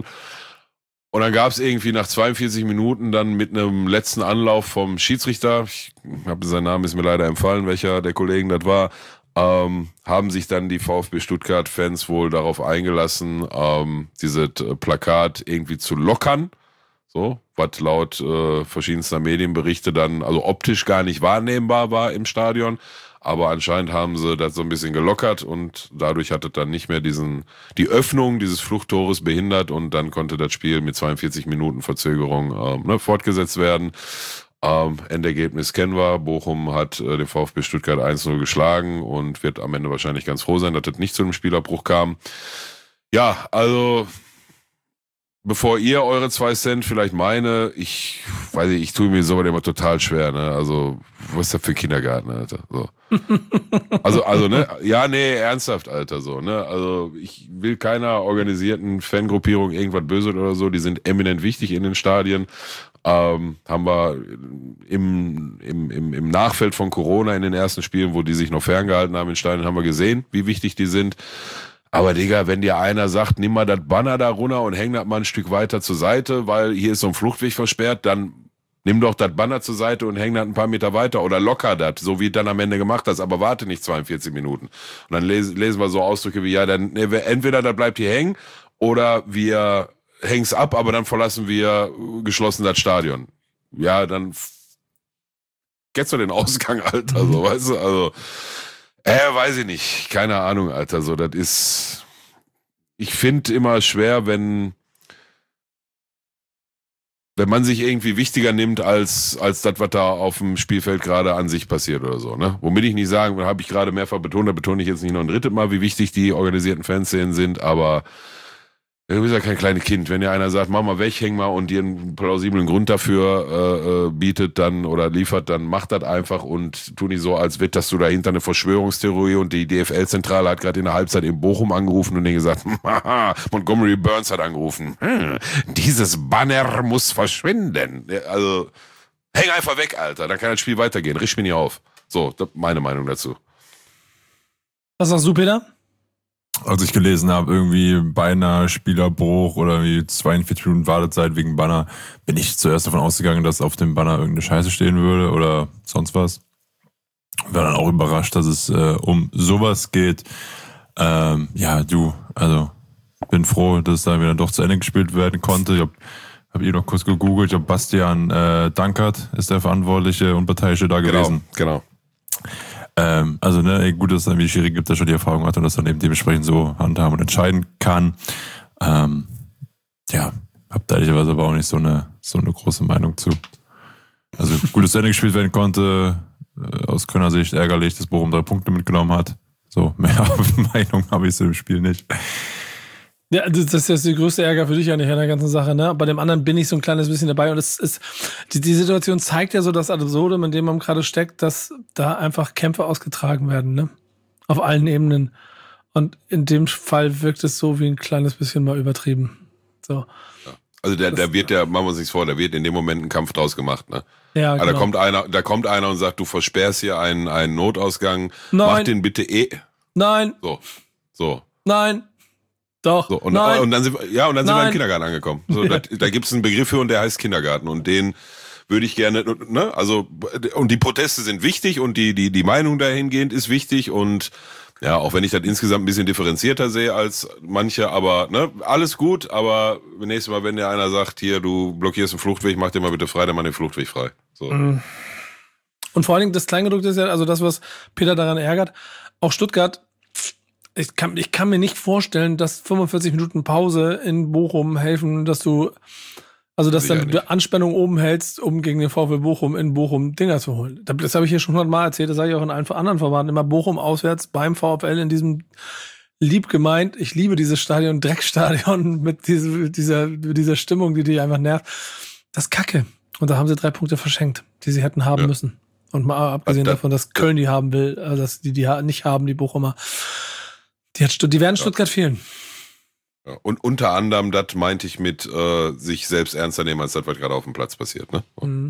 Und dann gab es irgendwie nach zweiundvierzig Minuten dann mit einem letzten Anlauf vom Schiedsrichter, ich habe seinen Namen ist mir leider empfallen, welcher der Kollegen das war, ähm, haben sich dann die VfB Stuttgart-Fans wohl darauf eingelassen, ähm, dieses Plakat irgendwie zu lockern. So, was laut äh, verschiedenster Medienberichte dann also optisch gar nicht wahrnehmbar war im Stadion. Aber anscheinend haben sie das so ein bisschen gelockert und dadurch hat es dann nicht mehr diesen, die Öffnung dieses Fluchttores behindert und dann konnte das Spiel mit zweiundvierzig Minuten Verzögerung ähm, ne, fortgesetzt werden. Ähm, Endergebnis kennen wir. Bochum hat äh, den VfB Stuttgart eins null geschlagen und wird am Ende wahrscheinlich ganz froh sein, dass das nicht zu einem Spielabbruch kam. Ja, also bevor ihr eure zwei Cent vielleicht meine, ich weiß nicht, ich tue mir sowas immer total schwer, ne? Also, was ist das für Kindergarten, Alter? So. Also, also, ne? Ja, nee, ernsthaft, Alter, so, ne? Also, ich will keiner organisierten Fangruppierung irgendwas böse oder so, die sind eminent wichtig in den Stadien. Ähm, haben wir im, im, im, im Nachfeld von Corona in den ersten Spielen, wo die sich noch ferngehalten haben in Stadien, haben wir gesehen, wie wichtig die sind. Aber Digga, wenn dir einer sagt, nimm mal das Banner da runter und häng das mal ein Stück weiter zur Seite, weil hier ist so ein Fluchtweg versperrt, dann nimm doch das Banner zur Seite und häng das ein paar Meter weiter oder locker das, so wie du dann am Ende gemacht hast, aber warte nicht zweiundvierzig Minuten. Und dann lesen, lesen wir so Ausdrücke wie, ja, dann entweder das bleibt hier hängen oder wir hängen's ab, aber dann verlassen wir geschlossen das Stadion. Ja, dann kennst du den Ausgang, Alter, so, weißt du, also Äh, weiß ich nicht. Keine Ahnung, Alter. So, das ist. Ich finde immer schwer, wenn. Wenn man sich irgendwie wichtiger nimmt als, als das, was da auf dem Spielfeld gerade an sich passiert oder so, ne? Womit ich nicht sagen, habe ich gerade mehrfach betont, da betone ich jetzt nicht noch ein drittes Mal, wie wichtig die organisierten Fanszenen sind, aber. Du bist ja kein kleines Kind. Wenn dir einer sagt, mach mal weg, häng mal und dir einen plausiblen Grund dafür äh, bietet dann oder liefert, dann mach das einfach und tu nicht so, als wird, dass du dahinter eine Verschwörungstheorie und die D F L-Zentrale hat gerade in der Halbzeit in Bochum angerufen und denen gesagt, haha, Montgomery Burns hat angerufen. Hm, dieses Banner muss verschwinden. Also, Häng einfach weg, Alter. Dann kann das Spiel weitergehen. Riech mich nicht auf. So, das ist meine Meinung dazu. Was sagst du, Peter? Als ich gelesen habe, irgendwie beinahe Spielerbruch oder wie zweiundvierzig Minuten Wartezeit wegen Banner, bin ich zuerst davon ausgegangen, dass auf dem Banner irgendeine Scheiße stehen würde oder sonst was. War dann auch überrascht, dass es äh, um sowas geht. Ähm, ja, du, also bin froh, dass es dann wieder doch zu Ende gespielt werden konnte. Ich habe hab eh noch kurz gegoogelt. Ich glaube, Bastian äh, Dankert ist der Verantwortliche Unparteiische da gewesen. Genau, genau. Ähm, also, ne, gut, dass es dann wie Schiri gibt, der schon die Erfahrung hat und das dann eben dementsprechend so handhaben und entscheiden kann. Ähm, ja, hab da ehrlicherweise aber auch nicht so eine, so eine große Meinung zu. Also, gut, dass zu Ende gespielt werden konnte. Äh, aus Kölner Sicht ärgerlich, dass Bochum drei Punkte mitgenommen hat. So, mehr Meinung habe ich zu dem Spiel nicht. Ja, das ist jetzt die größte Ärger für dich eigentlich an der ganzen Sache, ne? Bei dem anderen bin ich so ein kleines bisschen dabei und es ist, die, die Situation zeigt ja so das Absurdum, in dem man gerade steckt, dass da einfach Kämpfe ausgetragen werden, ne? Auf allen Ebenen. Und in dem Fall wirkt es so wie ein kleines bisschen mal übertrieben. So. Ja. Also der, der wird ja, machen wir uns nichts vor, da wird in dem Moment ein Kampf draus gemacht, ne? Ja, genau. Aber da kommt einer, da kommt einer und sagt, du versperrst hier einen, einen Notausgang, Nein. mach den bitte eh. Nein. So, so. Nein. Doch. So, und, Nein. und dann sind wir, ja, und dann sind Nein. wir im Kindergarten angekommen. So, Ja. da, da gibt's einen Begriff für und der heißt Kindergarten und den würde ich gerne, ne, also, und die Proteste sind wichtig und die, die, die Meinung dahingehend ist wichtig und ja, auch wenn ich das insgesamt ein bisschen differenzierter sehe als manche, aber, ne, alles gut, aber nächstes Mal, wenn dir einer sagt, hier, du blockierst einen Fluchtweg, mach den mal bitte frei, dann mach den Fluchtweg frei. So. Und vor allen Dingen, das Kleingedruckte ist ja, also das, was Peter daran ärgert, auch Stuttgart, ich kann, ich kann mir nicht vorstellen, dass fünfundvierzig Minuten Pause in Bochum helfen, dass du, also dass Sicher dann die Anspannung oben hältst, um gegen den VfL Bochum in Bochum Dinger zu holen. Das habe ich hier schon hundertmal erzählt, das sage ich auch in allen anderen Verwandten, immer Bochum auswärts beim VfL in diesem lieb gemeint, ich liebe dieses Stadion, Dreckstadion mit diese, dieser, dieser Stimmung, die dich einfach nervt. Das ist Kacke. Und da haben sie drei Punkte verschenkt, die sie hätten haben Ja. müssen. Und mal abgesehen Da- davon, dass Köln die haben will, also dass die die nicht haben, die Bochumer. Die, hat, Stutt- die werden Stuttgart fehlen. Ja, und unter anderem, das meinte ich mit äh, sich selbst ernster nehmen, als das, was gerade auf dem Platz passiert, ne? Mhm.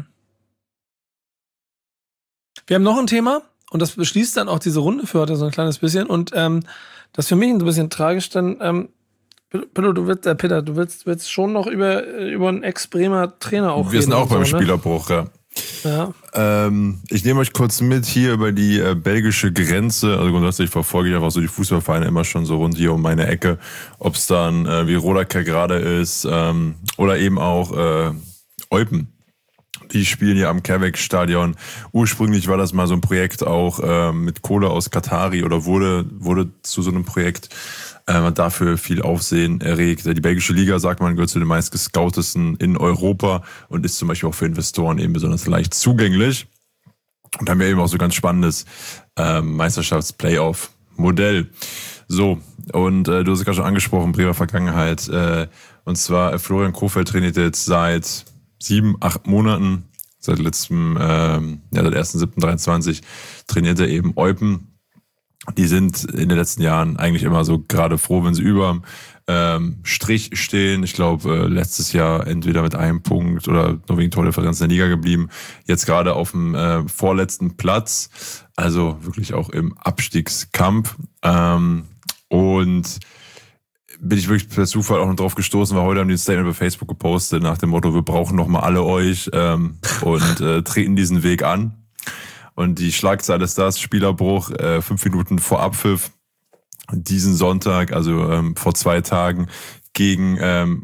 Wir haben noch ein Thema und das beschließt dann auch diese Runde für heute so ein kleines bisschen und ähm, das ist für mich ein bisschen tragisch, denn ähm, Peter, du willst, äh, Peter, du willst, willst schon noch über, über einen Ex-Bremer Trainer auch Wir reden. sind auch und beim so, ne? Spielerbruch, ja. Ja. Ähm, ich nehme euch kurz mit hier über die äh, belgische Grenze. Also grundsätzlich verfolge ich einfach so die Fußballvereine immer schon so rund hier um meine Ecke. Ob es dann äh, wie Rodaker gerade ist ähm, oder eben auch äh, Eupen. Die spielen ja am Kerweg-Stadion. Ursprünglich war das mal so ein Projekt auch äh, mit Kohle aus Katari oder wurde wurde zu so einem Projekt. Ähm, hat dafür viel Aufsehen erregt. Die belgische Liga, sagt man, gehört zu den meistgescoutesten in Europa und ist zum Beispiel auch für Investoren eben besonders leicht zugänglich. Und haben wir eben auch so ganz spannendes ähm, Meisterschafts-Playoff-Modell. So, und äh, du hast es gerade schon angesprochen, Bremer Vergangenheit. Äh, und zwar Florian Kohfeldt trainiert jetzt seit sieben, acht Monaten, seit letztem, ähm, ja, seit ersten siebten dreiundzwanzig trainiert er eben Eupen. Die sind in den letzten Jahren eigentlich immer so gerade froh, wenn sie über ähm, Strich stehen. Ich glaube, äh, letztes Jahr entweder mit einem Punkt oder nur wegen Tordifferenz in der Liga geblieben. Jetzt gerade auf dem äh, vorletzten Platz, also wirklich auch im Abstiegskampf. Ähm, und bin ich wirklich per Zufall auch noch drauf gestoßen, weil heute haben die ein Statement bei Facebook gepostet nach dem Motto, wir brauchen nochmal alle euch ähm, und äh, treten diesen Weg an. Und die Schlagzeile ist das, Spielerbruch, äh, fünf Minuten vor Abpfiff, diesen Sonntag, also ähm, vor zwei Tagen, gegen ähm,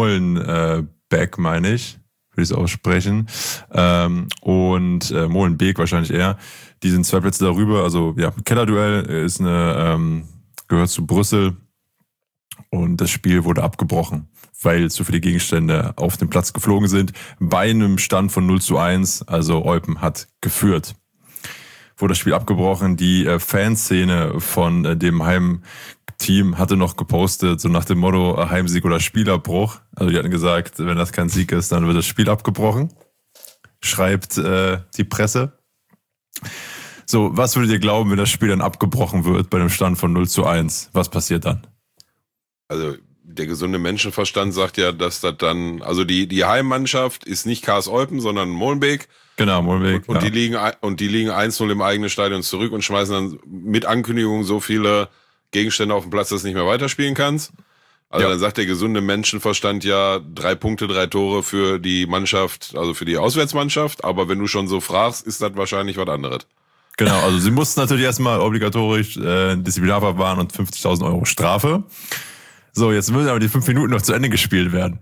Molenbeek, äh, meine ich, würde ich es aussprechen, ähm, und äh, Molenbeek wahrscheinlich eher. Die sind zwei Plätze darüber, also ja, Kellerduell ist eine, ähm, gehört zu Brüssel und das Spiel wurde abgebrochen, weil zu viele Gegenstände auf den Platz geflogen sind, bei einem Stand von null zu eins, also Eupen hat geführt. Wurde das Spiel abgebrochen. Die äh, Fanszene von äh, dem Heimteam hatte noch gepostet, so nach dem Motto äh, Heimsieg oder Spielerbruch. Also die hatten gesagt, wenn das kein Sieg ist, dann wird das Spiel abgebrochen. Schreibt äh, die Presse. So, was würdet ihr glauben, wenn das Spiel dann abgebrochen wird bei einem Stand von null zu eins? Was passiert dann? Also der gesunde Menschenverstand sagt ja, dass das dann, also die, die Heimmannschaft ist nicht K S Eupen, sondern Molenbeek. Genau, Molenbeek. Und, und, ja. die liegen, und die liegen eins null im eigenen Stadion zurück und schmeißen dann mit Ankündigung so viele Gegenstände auf den Platz, dass du nicht mehr weiterspielen kannst. Also ja. Dann sagt der gesunde Menschenverstand ja drei Punkte, drei Tore für die Mannschaft, also für die Auswärtsmannschaft. Aber wenn du schon so fragst, ist das wahrscheinlich was anderes. Genau, also sie mussten natürlich erstmal obligatorisch äh, Disziplinarverfahren und fünfzigtausend Euro Strafe. So, jetzt müssen aber die fünf Minuten noch zu Ende gespielt werden.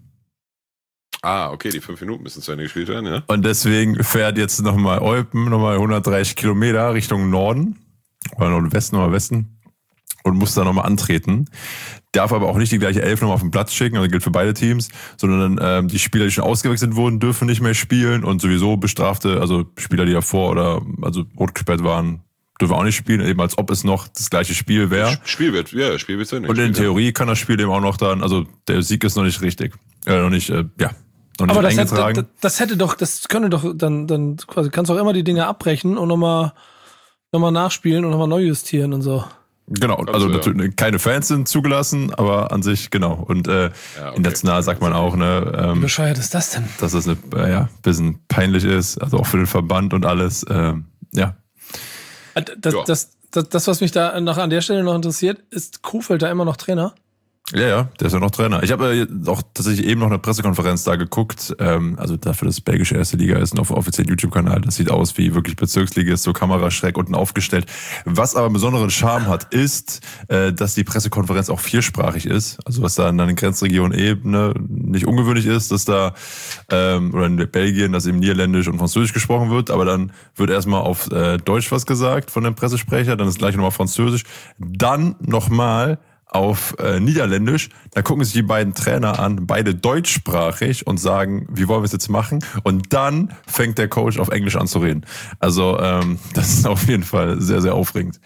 Ah, okay, die fünf Minuten müssen zu Ende gespielt werden, ja. Und deswegen fährt jetzt nochmal Eupen, nochmal hundertdreißig Kilometer Richtung Norden, oder Nordwesten oder Westen, und muss da nochmal antreten. Darf aber auch nicht die gleiche Elf nochmal auf den Platz schicken, also gilt für beide Teams, sondern ähm, die Spieler, die schon ausgewechselt wurden, dürfen nicht mehr spielen und sowieso Bestrafte, also Spieler, die davor oder also rot gesperrt waren, dürfen auch nicht spielen, eben als ob es noch das gleiche Spiel wäre. Spiel wird, ja, Spiel wird ja nicht. Und in Theorie kann das Spiel eben auch noch dann, also der Sieg ist noch nicht richtig, äh, noch nicht, äh, ja, noch nicht aber das eingetragen. hätte, das hätte doch, das könnte doch dann, dann quasi, kannst auch immer die Dinge abbrechen und nochmal noch mal nachspielen und nochmal neu justieren und so. Genau, also ja. Natürlich keine Fans sind zugelassen, aber an sich, genau. Und äh, ja, okay. international sagt man auch, ne, ähm, wie bescheuert ist das denn? Dass das eine, äh, ja, bisschen peinlich ist, also auch für den Verband und alles, ähm, ja. Das, ja. Das, das, das, was mich da noch an der Stelle noch interessiert, ist Kuhfeld da immer noch Trainer? Ja, ja, der ist ja noch Trainer. Ich habe äh, auch tatsächlich eben noch eine Pressekonferenz da geguckt, ähm, also dafür, dass belgische erste Liga ist und auf dem offiziellen YouTube-Kanal. Das sieht aus wie wirklich Bezirksliga, ist so kameraschräg unten aufgestellt. Was aber einen besonderen Charme hat, ist, äh, dass die Pressekonferenz auch viersprachig ist. Also was da in der Grenzregion-Ebene nicht ungewöhnlich ist, dass da, ähm, oder in Belgien, dass eben Niederländisch und Französisch gesprochen wird, aber dann wird erstmal auf äh, Deutsch was gesagt von dem Pressesprecher, dann ist gleich nochmal Französisch, dann nochmal auf äh, Niederländisch, da gucken sich die beiden Trainer an, beide deutschsprachig und sagen, wie wollen wir es jetzt machen? Und dann fängt der Coach auf Englisch an zu reden. Also ähm, das ist auf jeden Fall sehr, sehr aufregend.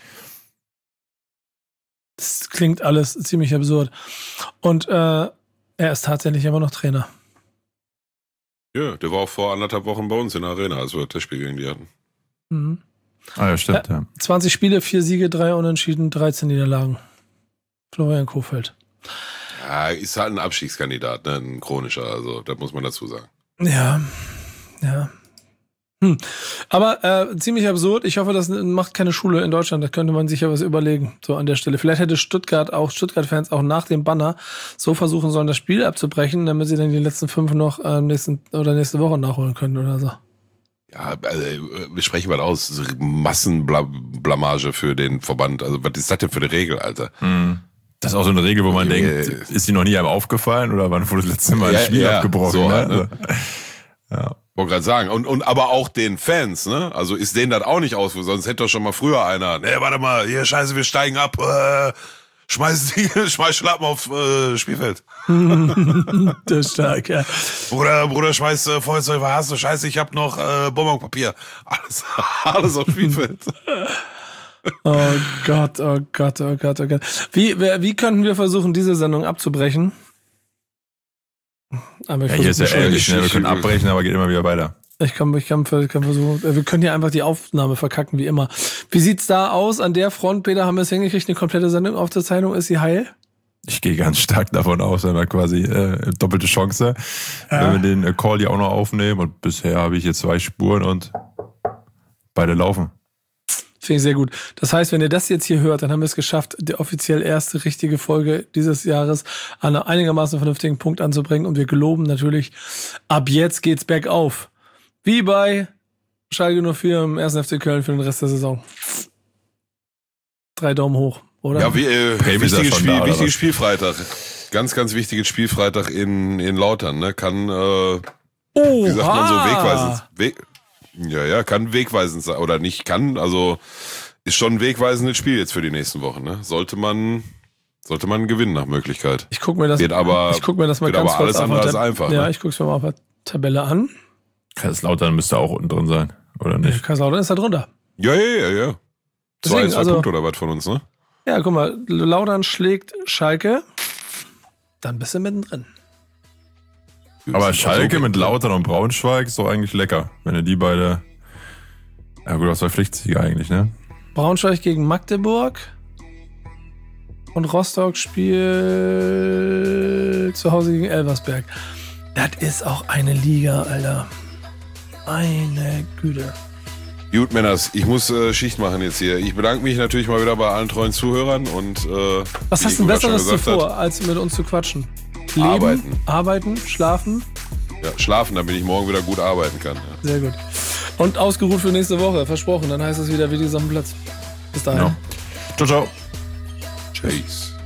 Das klingt alles ziemlich absurd. Und äh, er ist tatsächlich immer noch Trainer. Ja, der war auch vor anderthalb Wochen bei uns in der Arena, als wir das Spiel gegen die hatten. Mhm. Ah ja, stimmt, ja. zwanzig Spiele, vier Siege, drei Unentschieden, dreizehn Niederlagen. Florian Kohfeldt. Ja, ist halt ein Abstiegskandidat, ne? Ein chronischer, also das muss man dazu sagen. Ja, ja. Hm. Aber äh, ziemlich absurd. Ich hoffe, das macht keine Schule in Deutschland. Da könnte man sich ja was überlegen, so an der Stelle. Vielleicht hätte Stuttgart, auch Stuttgart-Fans auch nach dem Banner so versuchen sollen, das Spiel abzubrechen, damit sie dann die letzten fünf noch äh, nächsten oder nächste Woche nachholen können oder so. Ja, also, wir sprechen mal aus. Massenblamage für den Verband. Also was ist das denn für eine Regel, Alter? Hm. Das ist auch so eine Regel, wo man ja, denkt, ist die noch nie einem aufgefallen oder wann wurde das letzte Mal ein ja, Spiel ja, abgebrochen? So, ne? ne? Ja. Wollte gerade sagen. Und, und aber auch den Fans, ne? Also ist denen das auch nicht aus, sonst hätte doch schon mal früher einer, ne, warte mal, hier, scheiße, wir steigen ab, äh, schmeiß die, schmeiß Schlappen auf äh, Spielfeld. Das ist stark, ja. Bruder, Bruder, schmeiß äh, Feuerzeug, was hast du? Scheiße, ich hab noch äh, Bonbonpapier. Alles, alles auf Spielfeld. Oh Gott, oh Gott, oh Gott, oh Gott. Wie, wie könnten wir versuchen, diese Sendung abzubrechen? Aber ich ja, hier ist ja ehrlich, ne? Wir können abbrechen, aber geht immer wieder weiter. Ich kann, ich kann, ich kann versuchen, wir können hier einfach die Aufnahme verkacken, wie immer. Wie sieht's da aus? An der Front, Peter, haben wir es hingekriegt, eine komplette Sendung aufzuzeichnen? Ist sie heil? Ich gehe ganz stark davon aus, wenn wir quasi äh, doppelte Chance, ja. Wenn wir den äh, Call hier auch noch aufnehmen. Und bisher habe ich hier zwei Spuren und beide laufen. Finde ich sehr gut. Das heißt, wenn ihr das jetzt hier hört, dann haben wir es geschafft, die offiziell erste richtige Folge dieses Jahres an einem einigermaßen vernünftigen Punkt anzubringen. Und wir geloben natürlich, ab jetzt geht's bergauf. Wie bei Schalke null vier im ersten F C Köln für den Rest der Saison. Drei Daumen hoch, oder? Ja, wie, äh, wichtiges Spiel, da, wichtiges Spielfreitag. Ganz, ganz wichtiges Spielfreitag in, in Lautern, ne? Kann, äh, wie sagt man so, wegweisend, weg, ja, ja, kann wegweisend sein, oder nicht kann, also, ist schon ein wegweisendes Spiel jetzt für die nächsten Wochen, ne? Sollte man, sollte man gewinnen nach Möglichkeit. Ich guck mir das, wird aber, ich guck mir das mal wird ganz aber alles andere als einfach. Ja, ne? ich guck's mir mal auf der Tabelle an. Kaiserslautern müsste auch unten drin sein, oder nicht? Kaiserslautern ist da drunter. Ja, ja, ja, ja. Zwei, Deswegen, zwei also, Punkte oder was von uns, ne? Ja, guck mal, Lautern schlägt Schalke, dann bist du mittendrin. Aber Schalke mit Lautern und Braunschweig ist doch eigentlich lecker, wenn ihr die beide... Ja gut, das war Pflichtsiege eigentlich, ne? Braunschweig gegen Magdeburg. und Rostock spielt zu Hause gegen Elversberg. Das ist auch eine Liga, Alter. Meine Güte. Gut, Männers, ich muss äh, Schicht machen jetzt hier. Ich bedanke mich natürlich mal wieder bei allen treuen Zuhörern und äh, was hast du Besseres zuvor, als mit uns zu quatschen? Leben, arbeiten. Arbeiten, schlafen? Ja, schlafen, damit ich morgen wieder gut arbeiten kann. Ja. Sehr gut. Und ausgeruht für nächste Woche, versprochen. Dann heißt es wieder wie die Platz. Bis dahin. Ja. Ciao, ciao. Tschüss.